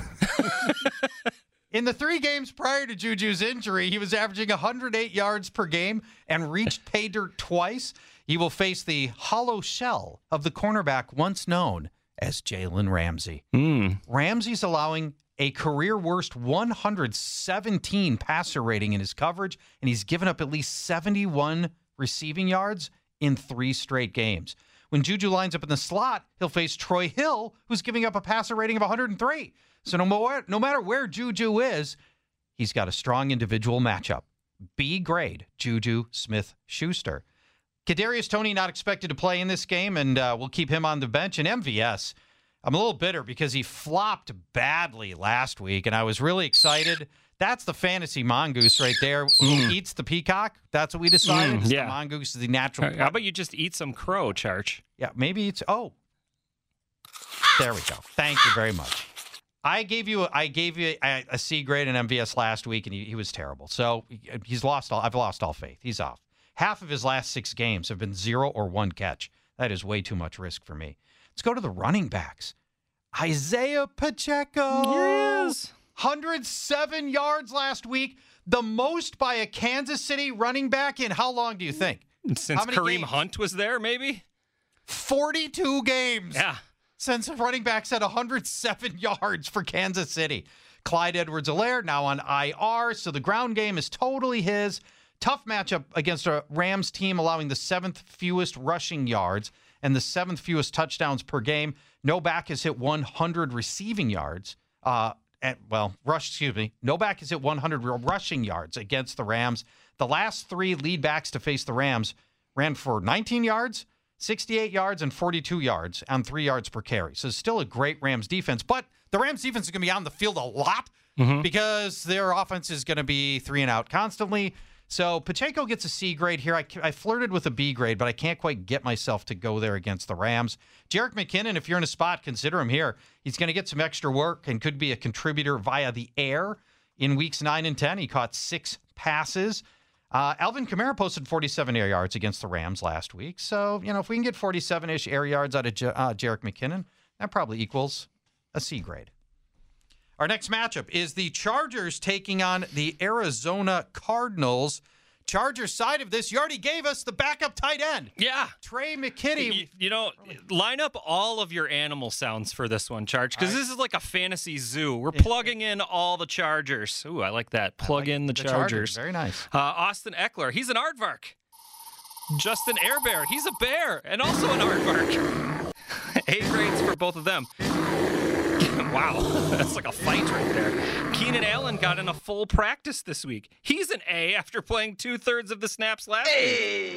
In the three games prior to Juju's injury, he was averaging one hundred eight yards per game and reached pay dirt twice. He will face the hollow shell of the cornerback once known as Jalen Ramsey. Mm. Ramsey's allowing a career worst one hundred seventeen passer rating in his coverage, and he's given up at least seventy-one receiving yards in three straight games. When Juju lines up in the slot, he'll face Troy Hill, who's giving up a passer rating of one hundred three. So no, more, no matter where Juju is, he's got a strong individual matchup. B grade, Juju Smith-Schuster. Kadarius Toney not expected to play in this game, and uh, we'll keep him on the bench. And M V S, I'm a little bitter because he flopped badly last week, and I was really excited. That's the fantasy mongoose right there. Who Mm. eats the peacock? That's what we decided. Mm, yeah. The mongoose is the natural. How about you just eat some crow, Charch? Yeah, maybe it's. Oh, there we go. Thank you very much. I gave you. I gave you a, a C grade in M V S last week, and he, he was terrible. So he's lost all. I've lost all faith. He's off. Half of his last six games have been zero or one catch. That is way too much risk for me. Let's go to the running backs. Isaiah Pacheco. Here he is. one hundred seven yards last week, the most by a Kansas City running back in how long do you think? Since How many Kareem games? Hunt was there, maybe? forty-two games. Yeah. Since running backs had one hundred seven yards for Kansas City. Clyde Edwards-Helaire now on I R, so the ground game is totally his. Tough matchup against a Rams team allowing the seventh fewest rushing yards and the seventh fewest touchdowns per game. No back has hit one hundred receiving yards. Uh, and, well, rush, excuse me. No back has hit one hundred rushing yards against the Rams. The last three lead backs to face the Rams ran for nineteen yards, sixty-eight yards, and forty-two yards on three yards per carry. So it's still a great Rams defense, but the Rams defense is going to be on the field a lot Mm-hmm. because their offense is going to be three and out constantly. So Pacheco gets a C grade here. I, I flirted with a B grade, but I can't quite get myself to go there against the Rams. Jerick McKinnon, if you're in a spot, consider him here. He's going to get some extra work and could be a contributor via the air in weeks nine and ten. He caught six passes. Uh, Alvin Kamara posted forty-seven air yards against the Rams last week. So, you know, if we can get forty-seven-ish air yards out of J- uh, Jerick McKinnon, that probably equals a C grade. Our next matchup is the Chargers taking on the Arizona Cardinals. Chargers side of this, you already gave us the backup tight end. Yeah. Trey McKinney. You, you know, line up all of your animal sounds for this one, Charge, because All right. this is like a fantasy zoo. We're plugging in all the Chargers. Ooh, I like that. Plug like in the, the Chargers. Chargers. Very nice. Uh, Austin Eckler, he's an aardvark. Justin Herbert, he's a bear and also an aardvark. A grades for both of them. Wow, that's like a fight right there. Keenan Allen got in a full practice this week. He's an A after playing two-thirds of the snaps last week.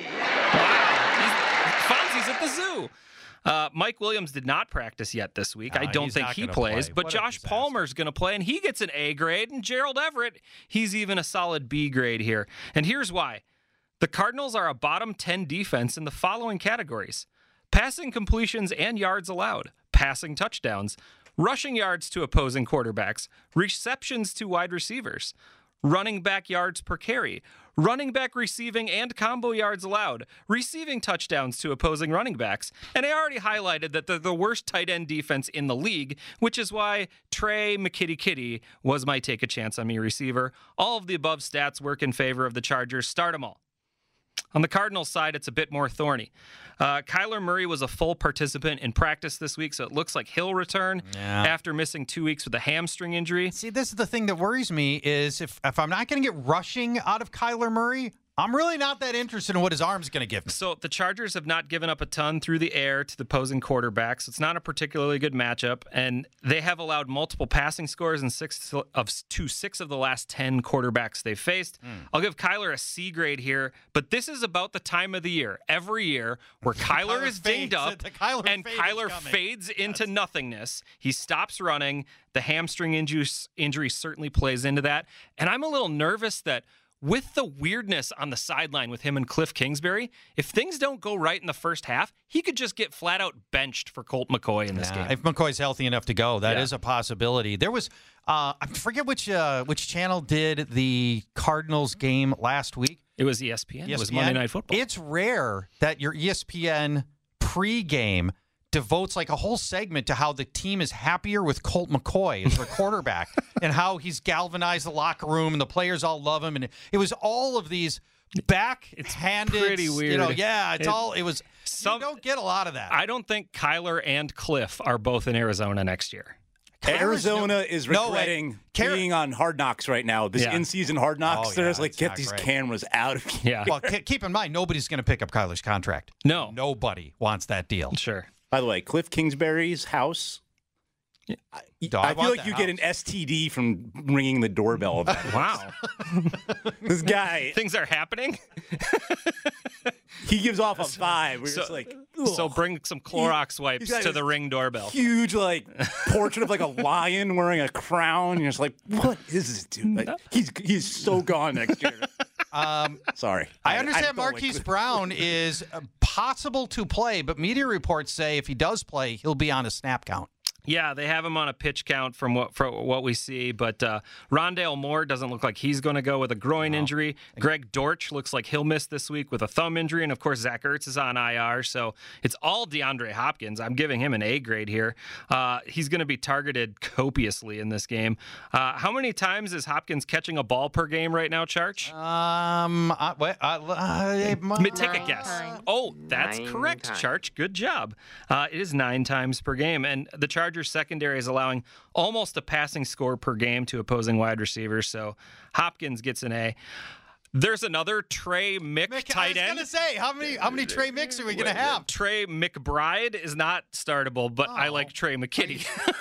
Wow, he's, Fonzie's at the zoo. Uh, Mike Williams did not practice yet this week. No, I don't he's think not he gonna plays, play. but What a Josh disaster. Palmer's going to play, and he gets an A grade. And Gerald Everett, he's even a solid B grade here. And here's why. The Cardinals are a bottom ten defense in the following categories: passing completions and yards allowed, passing touchdowns, rushing yards to opposing quarterbacks, receptions to wide receivers, running back yards per carry, running back receiving and combo yards allowed, receiving touchdowns to opposing running backs. And I already highlighted that they're the worst tight end defense in the league, which is why Trey McKitty Kitty was my take a chance on me receiver. All of the above stats work in favor of the Chargers. Start them all. On the Cardinals side, it's a bit more thorny. Uh, Kyler Murray was a full participant in practice this week, so it looks like he'll return Yeah. after missing two weeks with a hamstring injury. See, this is the thing that worries me is if, if I'm not going to get rushing out of Kyler Murray, I'm really not that interested in what his arm's going to give me. So the Chargers have not given up a ton through the air to the opposing quarterbacks. It's not a particularly good matchup, and they have allowed multiple passing scores in six of to six of the last ten quarterbacks they've faced. Mm. I'll give Kyler a C grade here, but this is about the time of the year, every year, where Kyler, Kyler is dinged fades. up The Kyler and fade is Kyler coming. fades into nothingness. He stops running. The hamstring injury, injury certainly plays into that, and I'm a little nervous that with the weirdness on the sideline with him and Cliff Kingsbury, if things don't go right in the first half, he could just get flat out benched for Colt McCoy in this Yeah, game. if McCoy's healthy enough to go, that Yeah. is a possibility. There was, uh, I forget which uh, which channel did the Cardinals game last week. It was E S P N. E S P N. It was Monday Night Football. It's rare that your E S P N pregame devotes like a whole segment to how the team is happier with Colt McCoy as their quarterback and how he's galvanized the locker room and the players all love him. And it was all of these backhanded, pretty weird. You know, yeah, it's It- all, it was, Some- you don't get a lot of that. I don't think Kyler and Cliff are both in Arizona next year. Arizona is no way. regretting Car- being on Hard Knocks right now. This Yeah. in-season Hard Knocks. Oh, They're yeah, just like, it's get not these great. cameras out of here. Yeah. Well, ke- keep in mind, nobody's going to pick up Kyler's contract. No. Nobody wants that deal. Sure. By the way, Cliff Kingsbury's house I, Do I I feel want like the you get house? an S T D from ringing the doorbell. Of that. Wow. This guy, Things are happening. he gives off a vibe. We're So- just like, So ugh. bring some Clorox wipes he's got to this the Ring doorbell. huge like portrait of like a lion wearing a crown. You're just like, what is this dude? Like, he's he's so gone next year. Um, Sorry, I understand don't like Marquise this. Brown is uh, possible to play, but media reports say if he does play, he'll be on a snap count. Yeah, they have him on a pitch count from what from what we see, but uh, Rondale Moore doesn't look like he's going to go with a groin injury. Greg Dortch looks like he'll miss this week with a thumb injury, and of course Zach Ertz is on I R, so it's all DeAndre Hopkins. I'm giving him an A grade here. Uh, he's going to be targeted copiously in this game. Uh, how many times is Hopkins catching a ball per game right now, Charch? Um, I, wait, I, I, Ma- Take a guess. Oh, that's Nine correct, times. Charch. Good job. Uh, it is nine times per game, and the Chargers secondary is allowing almost a passing score per game to opposing wide receivers. So Hopkins gets an A. There's another Trey Mick, Mick, tight I end. was going to say, how many how many Trey Micks are we going to have? Trey McBride is not startable, but I Oh. like Trey McKitty.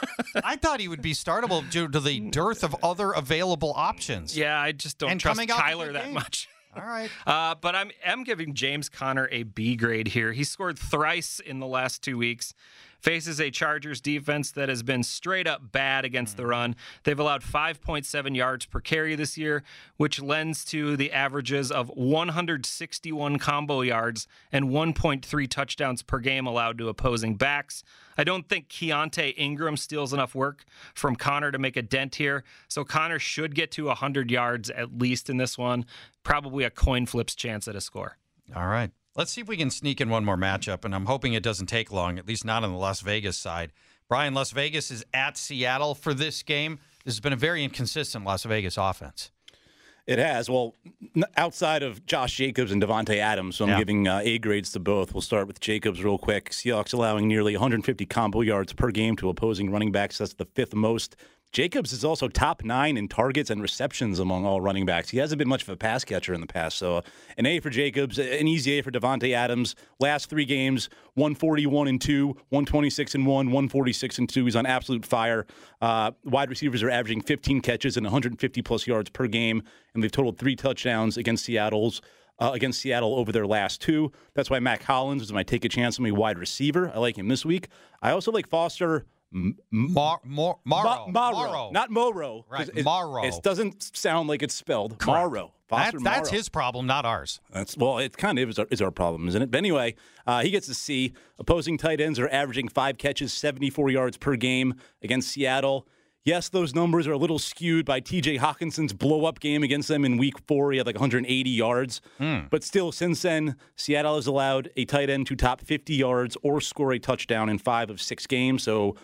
I thought he would be startable due to the dearth of other available options. Yeah, I just don't And trust coming out the Kyler good that game. much. All right. Uh, but I'm am giving James Conner a B grade here. He scored thrice in the last two weeks. Faces a Chargers defense that has been straight up bad against the run. They've allowed five point seven yards per carry this year, which lends to the averages of one hundred sixty-one combo yards and one point three touchdowns per game allowed to opposing backs. I don't think Keontae Ingram steals enough work from Connor to make a dent here, so Connor should get to one hundred yards at least in this one. Probably a coin flips chance at a score. All right. Let's see if we can sneak in one more matchup, and I'm hoping it doesn't take long, at least not on the Las Vegas side. Brian, Las Vegas is at Seattle for this game. This has been a very inconsistent Las Vegas offense. It has. Well, n- outside of Josh Jacobs and Devontae Adams, so I'm Yeah. giving uh, A grades to both. We'll start with Jacobs real quick. Seahawks allowing nearly one hundred fifty combo yards per game to opposing running backs. That's the fifth most. Jacobs is also top nine in targets and receptions among all running backs. He hasn't been much of a pass catcher in the past. So an A for Jacobs, an easy A for Devontae Adams. Last three games, one forty-one and two, one twenty-six and one, one forty-six and two. He's on absolute fire. Uh, wide receivers are averaging fifteen catches and one hundred fifty plus yards per game, and they've totaled three touchdowns against Seattle's. Uh, against Seattle over their last two. That's why Mac Hollins is my take a chance on my wide receiver. I like him this week. I also like Foster. M- Mar- Mor- Morrow. Ma- Morrow. Morrow. Not Morrow. Right, It, Morrow. It doesn't sound like it's spelled. Morrow. That, Foster that's Morrow. his problem, not ours. That's well, it kind of is our, is our problem, isn't it? But anyway, uh, he gets a C. Opposing tight ends are averaging five catches, seventy-four yards per game against Seattle. Yes, those numbers are a little skewed by T J Hawkinson's blow-up game against them in week four. He had like one hundred eighty yards. Mm. But still, since then, Seattle has allowed a tight end to top fifty yards or score a touchdown in five of six games. So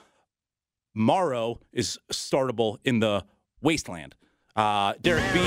Morrow is startable in the wasteland. Uh, Derek B.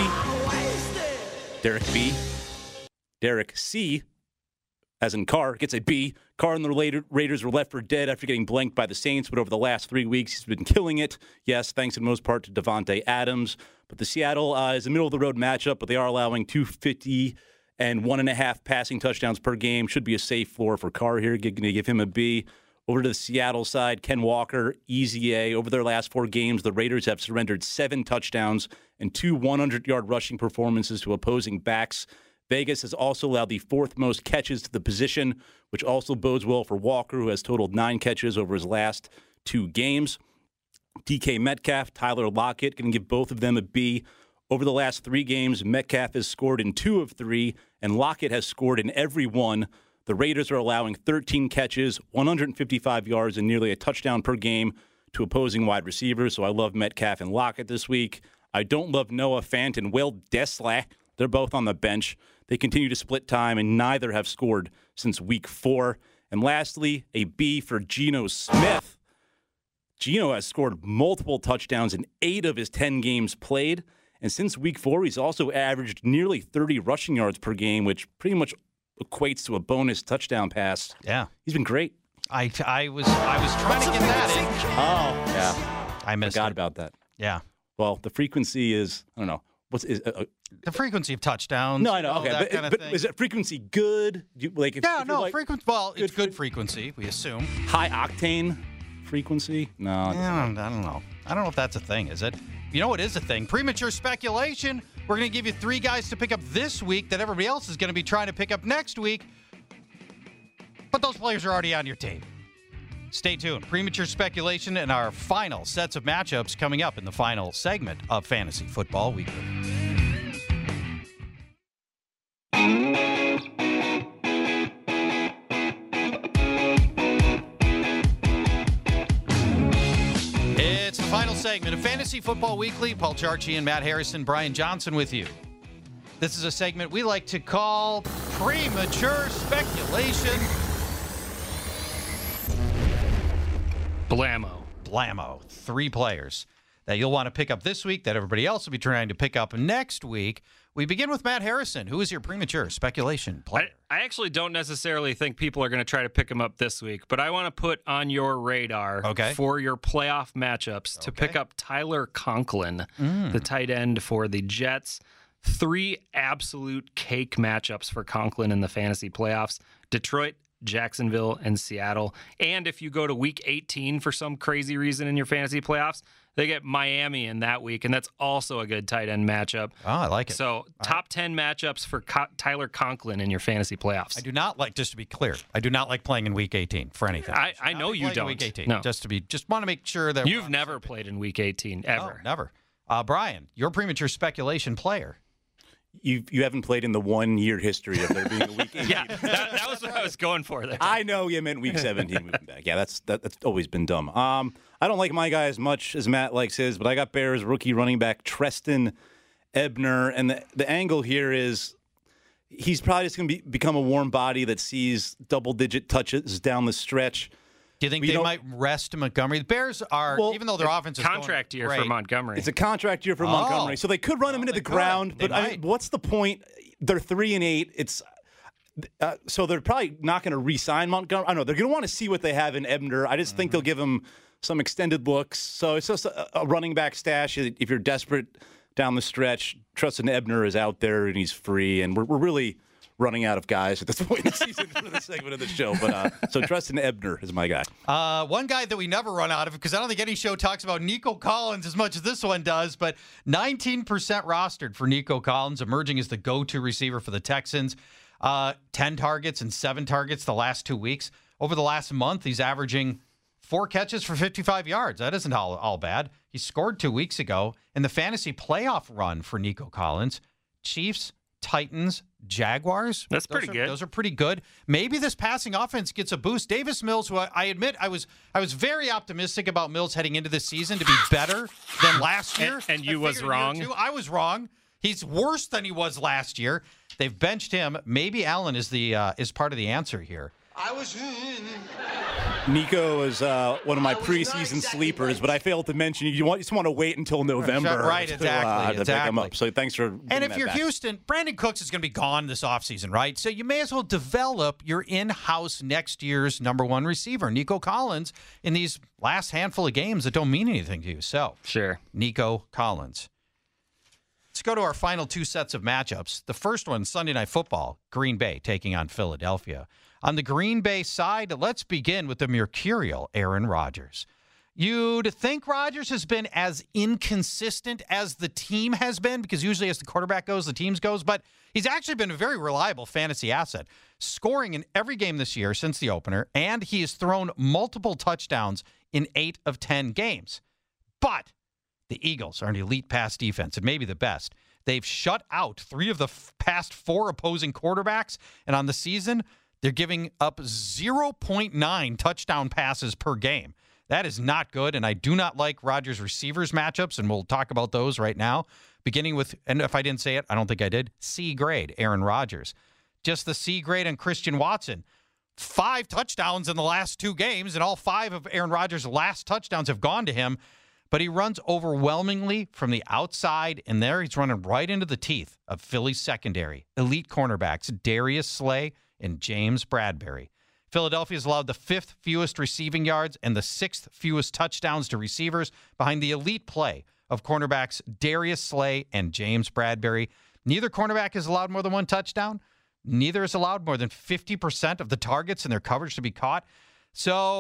Derek B. Derek C. as in Carr, gets a B. Carr and the Raiders were left for dead after getting blanked by the Saints, but over the last three weeks, he's been killing it. Yes, thanks in most part to Devontae Adams. But the Seattle uh, is a middle-of-the-road matchup, but they are allowing two fifty and one and a half passing touchdowns per game. Should be a safe floor for Carr here. Going to give him a B. Over to the Seattle side, Ken Walker, easy A. Over their last four games, the Raiders have surrendered seven touchdowns and two hundred-yard rushing performances to opposing backs. Vegas has also allowed the fourth most catches to the position, which also bodes well for Walker, who has totaled nine catches over his last two games. D K Metcalf, Tyler Lockett, going to give both of them a B. Over the last three games, Metcalf has scored in two of three, and Lockett has scored in every one. The Raiders are allowing thirteen catches, one hundred fifty-five yards, and nearly a touchdown per game to opposing wide receivers. So I love Metcalf and Lockett this week. I don't love Noah Fant and Will Dissly. They're both on the bench. They continue to split time, and neither have scored since week four. And lastly, a B for Geno Smith. Geno has scored multiple touchdowns in eight of his ten games played. And since week four, he's also averaged nearly thirty rushing yards per game, which pretty much equates to a bonus touchdown pass. Yeah. He's been great. I, I was I was trying to get that in. Oh, yeah. I missed Forgot it. about that. Yeah. Well, the frequency is, I don't know. What's is uh, The frequency of touchdowns. No, I know. all Okay, that but, kind of but thing. is it frequency good? Do you, like, if, yeah, if you're no, like frequency. Well, it's good frequency, we assume. high octane frequency? No. Yeah, I, don't, I don't know. I don't know if that's a thing, is it? You know what is a thing? Premature speculation. We're going to give you three guys to pick up this week that everybody else is going to be trying to pick up next week. But those players are already on your team. Stay tuned. Premature speculation and our final sets of matchups coming up in the final segment of Fantasy Football Weekly. It's the final segment of Fantasy Football Weekly. Paul Charchi and Matt Harrison, Brian Johnson with you. This is a segment we like to call Premature Speculation. Blammo. Blammo. Three players that you'll want to pick up this week that everybody else will be trying to pick up next week. We begin with Matt Harrison. Who is your premature speculation player? I, I actually don't necessarily think people are going to try to pick him up this week, but I want to put on your radar okay. for your playoff matchups okay. to pick up Tyler Conklin, mm. the tight end for the Jets. Three absolute cake matchups for Conklin in the fantasy playoffs. Detroit, Jacksonville, and Seattle. And if you go to week eighteen for some crazy reason in your fantasy playoffs, they get Miami in that week, and that's also a good tight end matchup. Oh, I like it. So top right. ten matchups for Co- Tyler Conklin in your fantasy playoffs. I do not like, just to be clear, I do not like playing in week eighteen for anything. I, I know you don't. Week eighteen. No. Just to be, just want to make sure that you've never played in week eighteen ever. No, never. Uh, Brian, your premature speculation player. You you haven't played in the one-year history of there being a week eighteen. Yeah, that, that was what I was going for there. I know you meant week seventeen moving back. Yeah, that's that, that's always been dumb. Um, I don't like my guy as much as Matt likes his, but I got Bears rookie running back Treston Ebner, and the, the angle here is he's probably just going to be, become a warm body that sees double-digit touches down the stretch. Do you think we they don't, might rest Montgomery? The Bears are, well, even though their offense is contract year great, for Montgomery. It's a contract year for oh. Montgomery, so they could run him well, into the could. ground. They but I mean, what's the point? They're three and eight. It's uh, so they're probably not going to re-sign Montgomery. I don't know. They're going to want to see what they have in Ebner. I just mm-hmm. think they'll give him some extended looks. So it's just a, a running back stash. If you're desperate down the stretch, Treston Ebner is out there and he's free, and we're we're really running out of guys at this point in the season for this segment of the show. But uh, so Treston Ebner is my guy. Uh, one guy that we never run out of, because I don't think any show talks about Nico Collins as much as this one does, but nineteen percent rostered for Nico Collins, emerging as the go-to receiver for the Texans. Uh, ten targets and seven targets the last two weeks. Over the last month, he's averaging four catches for fifty-five yards. That isn't all, all bad. He scored two weeks ago in the fantasy playoff run for Nico Collins. Chiefs, Titans, Jaguars. That's those pretty are, good. Those are pretty good. Maybe this passing offense gets a boost. Davis Mills, who I, I admit I was I was very optimistic about Mills heading into this season to be better than last year. And, and you was wrong. I was wrong. He's worse than he was last year. They've benched him. Maybe Allen is the uh, is part of the answer here. I was. Nico is uh, one of my preseason exactly sleepers, right. But I failed to mention you, want, you just want to wait until November. Right, exactly. To, uh, to exactly. pick him up. So thanks for. And if you're back. Houston, Brandon Cooks is going to be gone this offseason, right? So you may as well develop your in-house next year's number one receiver, Nico Collins, in these last handful of games that don't mean anything to you. So, sure, Nico Collins. Let's go to our final two sets of matchups. The first one, Sunday Night Football, Green Bay taking on Philadelphia. On the Green Bay side, let's begin with the mercurial Aaron Rodgers. You'd think Rodgers has been as inconsistent as the team has been, because usually as the quarterback goes, the team goes, but he's actually been a very reliable fantasy asset, scoring in every game this year since the opener, and he has thrown multiple touchdowns in eight of ten games. But the Eagles are an elite pass defense, and maybe the best. They've shut out three of the f- past four opposing quarterbacks, and on the season, they're giving up zero point nine touchdown passes per game. That is not good, and I do not like Rodgers' receivers matchups, and we'll talk about those right now, beginning with, and if I didn't say it, I don't think I did, C grade, Aaron Rodgers. Just the C grade on Christian Watson. Five touchdowns in the last two games, and all five of Aaron Rodgers' last touchdowns have gone to him, but he runs overwhelmingly from the outside, and there he's running right into the teeth of Philly's secondary. Elite cornerbacks, Darius Slay and James Bradbury. Philadelphia has allowed the fifth fewest receiving yards and the sixth fewest touchdowns to receivers behind the elite play of cornerbacks Darius Slay and James Bradbury. Neither cornerback has allowed more than one touchdown. Neither has allowed more than fifty percent of the targets in their coverage to be caught. So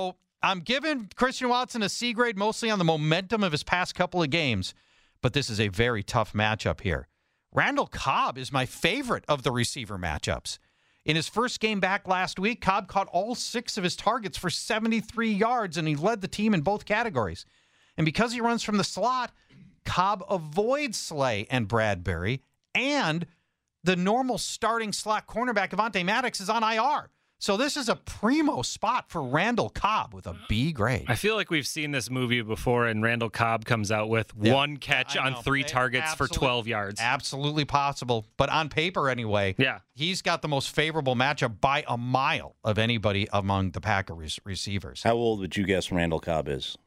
I'm giving Christian Watson a C grade mostly on the momentum of his past couple of games, but this is a very tough matchup here. Randall Cobb is my favorite of the receiver matchups. In his first game back last week, Cobb caught all six of his targets for seventy-three yards, and he led the team in both categories. And because he runs from the slot, Cobb avoids Slay and Bradbury, and the normal starting slot cornerback, Avonte Maddox, is on I R. So this is a primo spot for Randall Cobb with a B grade. I feel like we've seen this movie before, and Randall Cobb comes out with Yeah, one catch on three targets for twelve yards. Absolutely possible. But on paper, anyway, yeah. he's got the most favorable matchup by a mile of anybody among the Packer re- receivers. How old would you guess Randall Cobb is?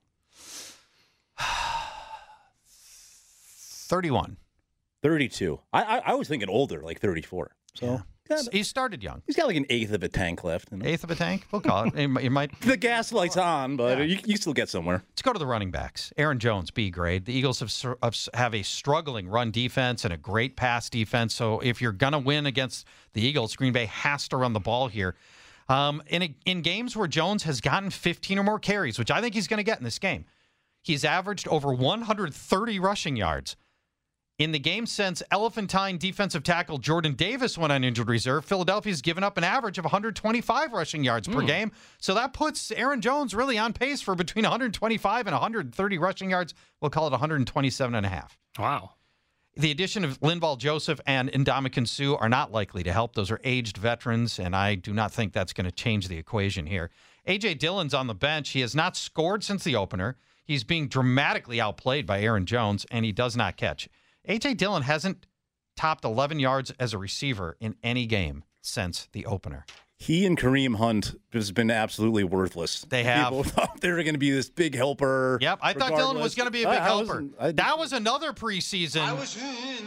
thirty-one. thirty-two. I, I, I was thinking older, like thirty-four. So. Yeah. He started young. He's got like an eighth of a tank left. You know? Eighth of a tank? We'll call it. You might. The gas light's on, but yeah. you, you still get somewhere. Let's go to the running backs. Aaron Jones, B grade. The Eagles have, have a struggling run defense and a great pass defense. So if you're going to win against the Eagles, Green Bay has to run the ball here. Um, in, a, in games where Jones has gotten fifteen or more carries, which I think he's going to get in this game, he's averaged over one hundred thirty rushing yards. In the game since Elephantine defensive tackle Jordan Davis went on injured reserve, Philadelphia's given up an average of one hundred twenty-five rushing yards mm. per game. So that puts Aaron Jones really on pace for between one hundred twenty-five and one hundred thirty rushing yards. We'll call it one hundred twenty-seven and a half. Wow. The addition of Linval Joseph and Ndamukong Suh are not likely to help. Those are aged veterans, and I do not think that's going to change the equation here. A J. Dillon's on the bench. He has not scored since the opener. He's being dramatically outplayed by Aaron Jones, and he does not catch. A J. Dillon hasn't topped eleven yards as a receiver in any game since the opener. He and Kareem Hunt has been absolutely worthless. They have. People thought they were going to be this big helper. Yep, I regardless. thought Dillon was going to be a big I, helper. I I, that was another preseason. I was,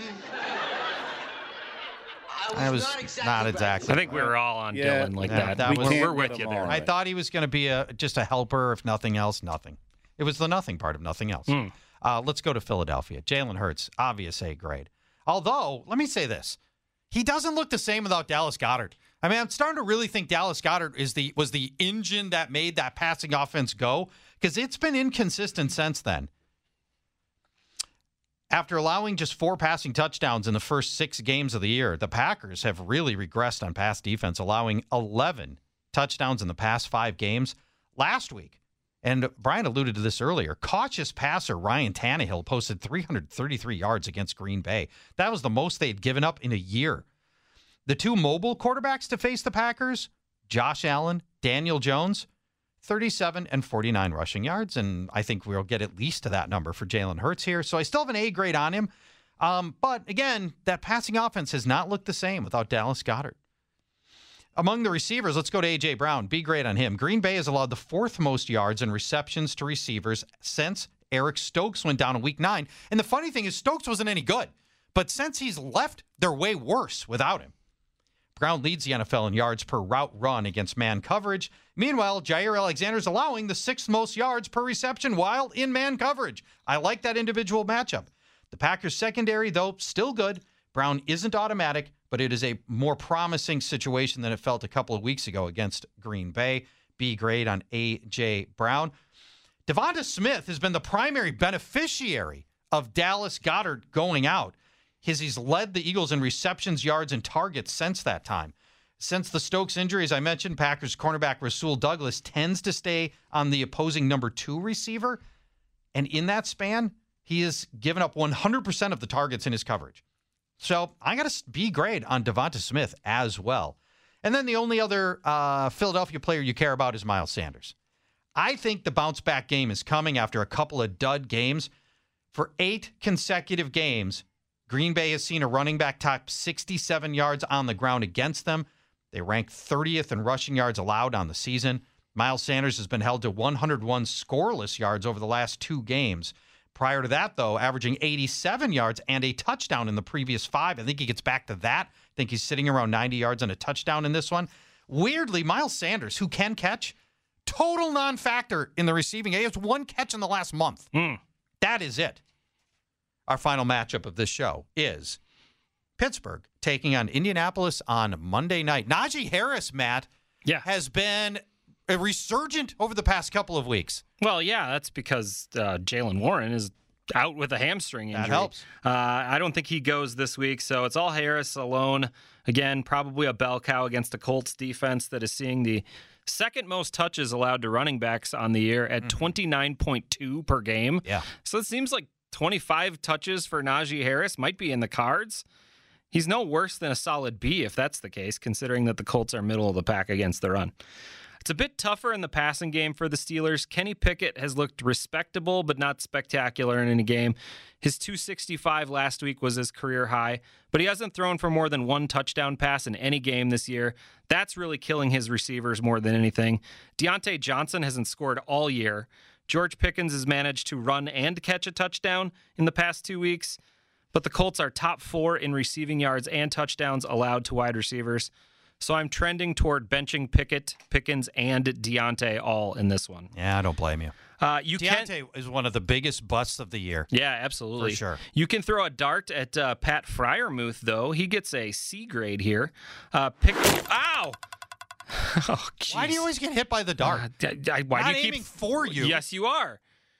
I was not exactly. Not exactly I think we were all on yeah, Dillon like yeah, that. that we was, we're with you there. I right. thought he was going to be a just a helper, if nothing else, nothing. It was the nothing part of nothing else. Mm. Uh, let's go to Philadelphia. Jalen Hurts, obvious A grade. Although, let me say this. He doesn't look the same without Dallas Goedert. I mean, I'm starting to really think Dallas Goedert is the was the engine that made that passing offense go, because it's been inconsistent since then. After allowing just four passing touchdowns in the first six games of the year, the Packers have really regressed on pass defense, allowing eleven touchdowns in the past five games. Last week, and Brian alluded to this earlier, cautious passer Ryan Tannehill posted three hundred thirty-three yards against Green Bay. That was the most they had given up in a year. The two mobile quarterbacks to face the Packers, Josh Allen, Daniel Jones, thirty-seven and forty-nine rushing yards, and I think we'll get at least to that number for Jalen Hurts here. So I still have an A grade on him. Um, but again, that passing offense has not looked the same without Dallas Goedert. Among the receivers, let's go to A J. Brown. B grade on him. Green Bay has allowed the fourth most yards and receptions to receivers since Eric Stokes went down in week nine. And the funny thing is, Stokes wasn't any good. But since he's left, they're way worse without him. Brown leads the N F L in yards per route run against man coverage. Meanwhile, Jair Alexander's allowing the sixth most yards per reception while in man coverage. I like that individual matchup. The Packers' secondary, though, still good. Brown isn't automatic, but it is a more promising situation than it felt a couple of weeks ago against Green Bay. B grade on A J. Brown. Devonta Smith has been the primary beneficiary of Dallas Goedert going out. His, he's led the Eagles in receptions, yards, and targets since that time. Since the Stokes injury, as I mentioned, Packers cornerback Rasul Douglas tends to stay on the opposing number two receiver. And in that span, he has given up one hundred percent of the targets in his coverage. So I got a B grade on Devonta Smith as well. And then the only other uh, Philadelphia player you care about is Miles Sanders. I think the bounce back game is coming after a couple of dud games. For eight consecutive games, Green Bay has seen a running back top sixty-seven yards on the ground against them. They rank thirtieth in rushing yards allowed on the season. Miles Sanders has been held to one hundred one scoreless yards over the last two games. Prior to that, though, averaging eighty-seven yards and a touchdown in the previous five. I think he gets back to that. I think he's sitting around ninety yards and a touchdown in this one. Weirdly, Miles Sanders, who can catch, total non-factor in the receiving. He has one catch in the last month. Mm. That is it. Our final matchup of this show is Pittsburgh taking on Indianapolis on Monday night. Najee Harris, Matt, yeah. has been a resurgent over the past couple of weeks. Well, yeah, that's because uh, Jaylen Warren is out with a hamstring injury. That helps. Uh, I don't think he goes this week, so it's all Harris alone. Again, probably a bell cow against a Colts defense that is seeing the second most touches allowed to running backs on the year at mm-hmm. twenty-nine point two per game. Yeah. So it seems like twenty-five touches for Najee Harris might be in the cards. He's no worse than a solid B if that's the case, considering that the Colts are middle of the pack against the run. It's a bit tougher in the passing game for the Steelers. Kenny Pickett has looked respectable, but not spectacular in any game. His two sixty-five last week was his career high, but he hasn't thrown for more than one touchdown pass in any game this year. That's really killing his receivers more than anything. Deontay Johnson hasn't scored all year. George Pickens has managed to run and catch a touchdown in the past two weeks, but the Colts are top four in receiving yards and touchdowns allowed to wide receivers. So I'm trending toward benching Pickett, Pickens, and Deontay all in this one. Yeah, I don't blame you. Uh, you Deontay can, is one of the biggest busts of the year. Yeah, absolutely. For sure. You can throw a dart at uh, Pat Freiermuth, though. He gets a C grade here. Uh, pick. Ow! Oh, geez. Why do you always get hit by the dart? Uh, I, why Not do you aiming keep for you? Yes, you are.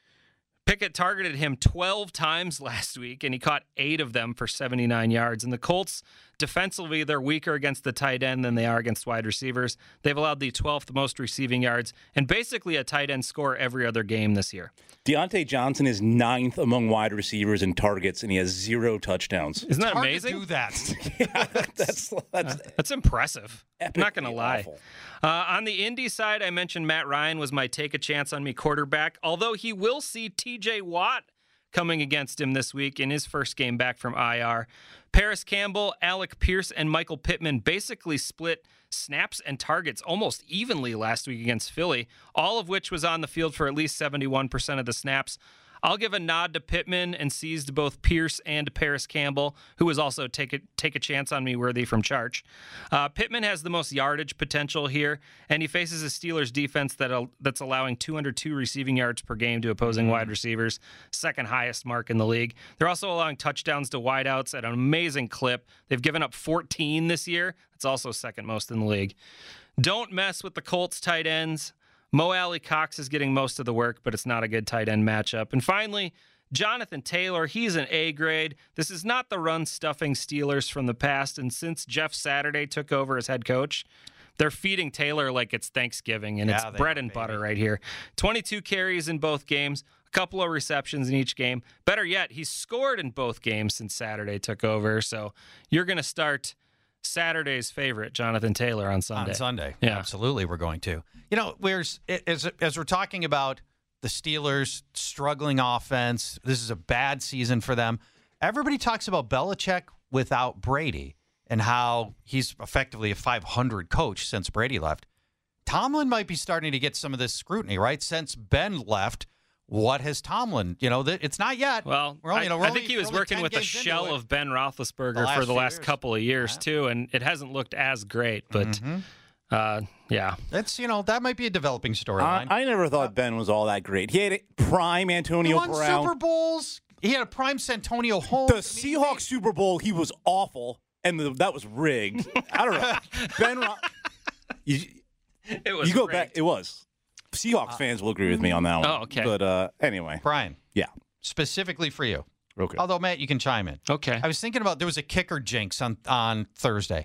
Pickett targeted him twelve times last week, and he caught eight of them for seventy-nine yards. And the Colts, defensively, they're weaker against the tight end than they are against wide receivers. They've allowed the twelfth most receiving yards and basically a tight end score every other game this year. Deontay Johnson is ninth among wide receivers in targets, and he has zero touchdowns. Isn't that It's hard amazing? to do that. yeah, that's, that's, that's impressive. I'm not going to lie. Awful. Uh, on the Indy side, I mentioned Matt Ryan was my take a chance on me quarterback, although he will see T J Watt coming against him this week in his first game back from I R. Paris Campbell, Alec Pierce, and Michael Pittman basically split snaps and targets almost evenly last week against Philly, all of which was on the field for at least seventy-one percent of the snaps. I'll give a nod to Pittman and seized both Pierce and Paris Campbell, who was also take a, take a chance on me worthy from Charge. Uh, Pittman has the most yardage potential here, and he faces a Steelers defense that uh, that's allowing two hundred two receiving yards per game to opposing wide receivers, second highest mark in the league. They're also allowing touchdowns to wideouts at an amazing clip. They've given up fourteen this year. That's also second most in the league. Don't mess with the Colts tight ends. Mo Alley Cox is getting most of the work, but it's not a good tight end matchup. And finally, Jonathan Taylor, he's an A grade. This is not the run-stuffing Steelers from the past, and since Jeff Saturday took over as head coach, they're feeding Taylor like it's Thanksgiving, and Yeah, it's they bread are, and baby. butter right here. twenty-two carries in both games, a couple of receptions in each game. Better yet, he's scored in both games since Saturday took over, so you're going to start Saturday's favorite, Jonathan Taylor, on Sunday. On Sunday. Yeah. Absolutely, we're going to. You know, where's as, as we're talking about the Steelers struggling offense, this is a bad season for them. Everybody talks about Belichick without Brady and how he's effectively a five hundred coach since Brady left. Tomlin might be starting to get some of this scrutiny, right? Since Ben left, what has Tomlin, you know, it's not yet. Well, We're only, I, you know, we're I only- think he we're was only working ten with a games into shell it. of Ben Roethlisberger The last for the few last years. couple of years, Yeah. too, and it hasn't looked as great, but Mm-hmm. uh, yeah. That's, you know, that might be a developing I, storyline. I never thought Ben was all that great. He had a prime He Antonio won Brown. Super Bowls. He had a prime Santonio Holmes. The Seahawks Super Bowl, he was awful, and the, that was rigged. I don't know. Ben, Ro- you, It was you go rigged. back. It was. Seahawks fans will agree with me on that one. Oh, okay. But uh, anyway, Brian, yeah. specifically for you. Okay. Although, Matt, you can chime in. Okay. I was thinking about there was a kicker jinx on, on Thursday.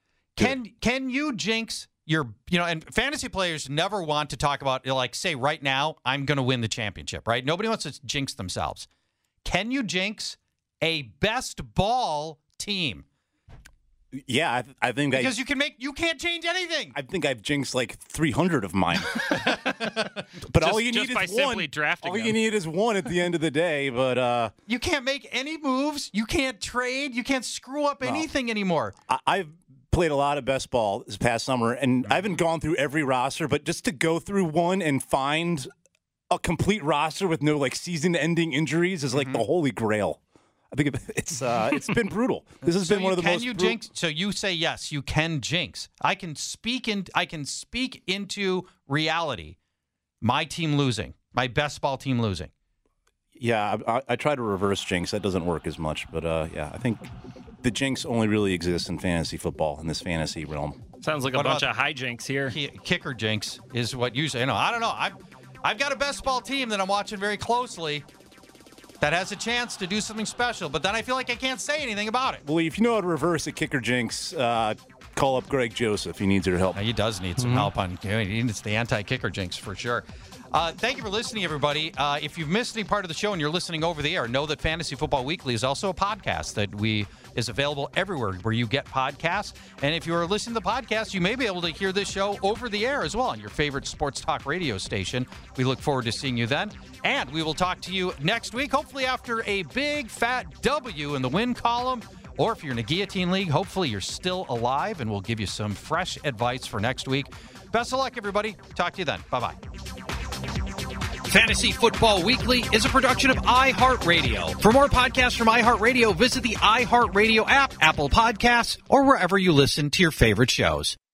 Can can you jinx your, you know, and fantasy players never want to talk about, you know, like, say right now, I'm going to win the championship, right? Nobody wants to jinx themselves. Can you jinx a best ball team? Yeah, I, I think I, Because you can make, you can't change anything. I think I've jinxed like three hundred of mine. but all Just- you just need by is simply one. drafting all you them. need is one at the end of the day. But uh, You can't make any moves. You can't trade. You can't screw up anything anymore. I, I've played a lot of best ball this past summer, and I haven't gone through every roster, but just to go through one and find a complete roster with no like season-ending injuries is like the holy grail. I think it- it's uh, it's been brutal. This has So been one you- of the can most. you bru- jinx? So you say yes, you can jinx. I can speak in. I can speak into reality. My team losing. My best ball team losing. Yeah, I, I, I try to reverse jinx. That doesn't work as much, but uh, yeah, I think the jinx only really exists in fantasy football in this fantasy realm. Sounds like a What bunch about- of hijinks here. Kicker jinx is what usually, you know, I don't know. I've, I've got a best ball team that I'm watching very closely that has a chance to do something special, but then I feel like I can't say anything about it. Well, if you know how to reverse a kicker jinx, uh, call up Greg Joseph. He needs your help. He does need some Mhm. help on. You know, he needs the anti-kicker jinx for sure. Uh, thank you for listening, everybody. Uh, if you've missed any part of the show and you're listening over the air, know that Fantasy Football Weekly is also a podcast that we is available everywhere where you get podcasts. And if you are listening to the podcast, you may be able to hear this show over the air as well on your favorite sports talk radio station. We look forward to seeing you then. And we will talk to you next week, hopefully after a big fat W in the win column. Or if you're in a guillotine league, hopefully you're still alive, and we'll give you some fresh advice for next week. Best of luck, everybody. Talk to you then. Bye-bye. Fantasy Football Weekly is a production of iHeartRadio. For more podcasts from iHeartRadio, visit the iHeartRadio app, Apple Podcasts, or wherever you listen to your favorite shows.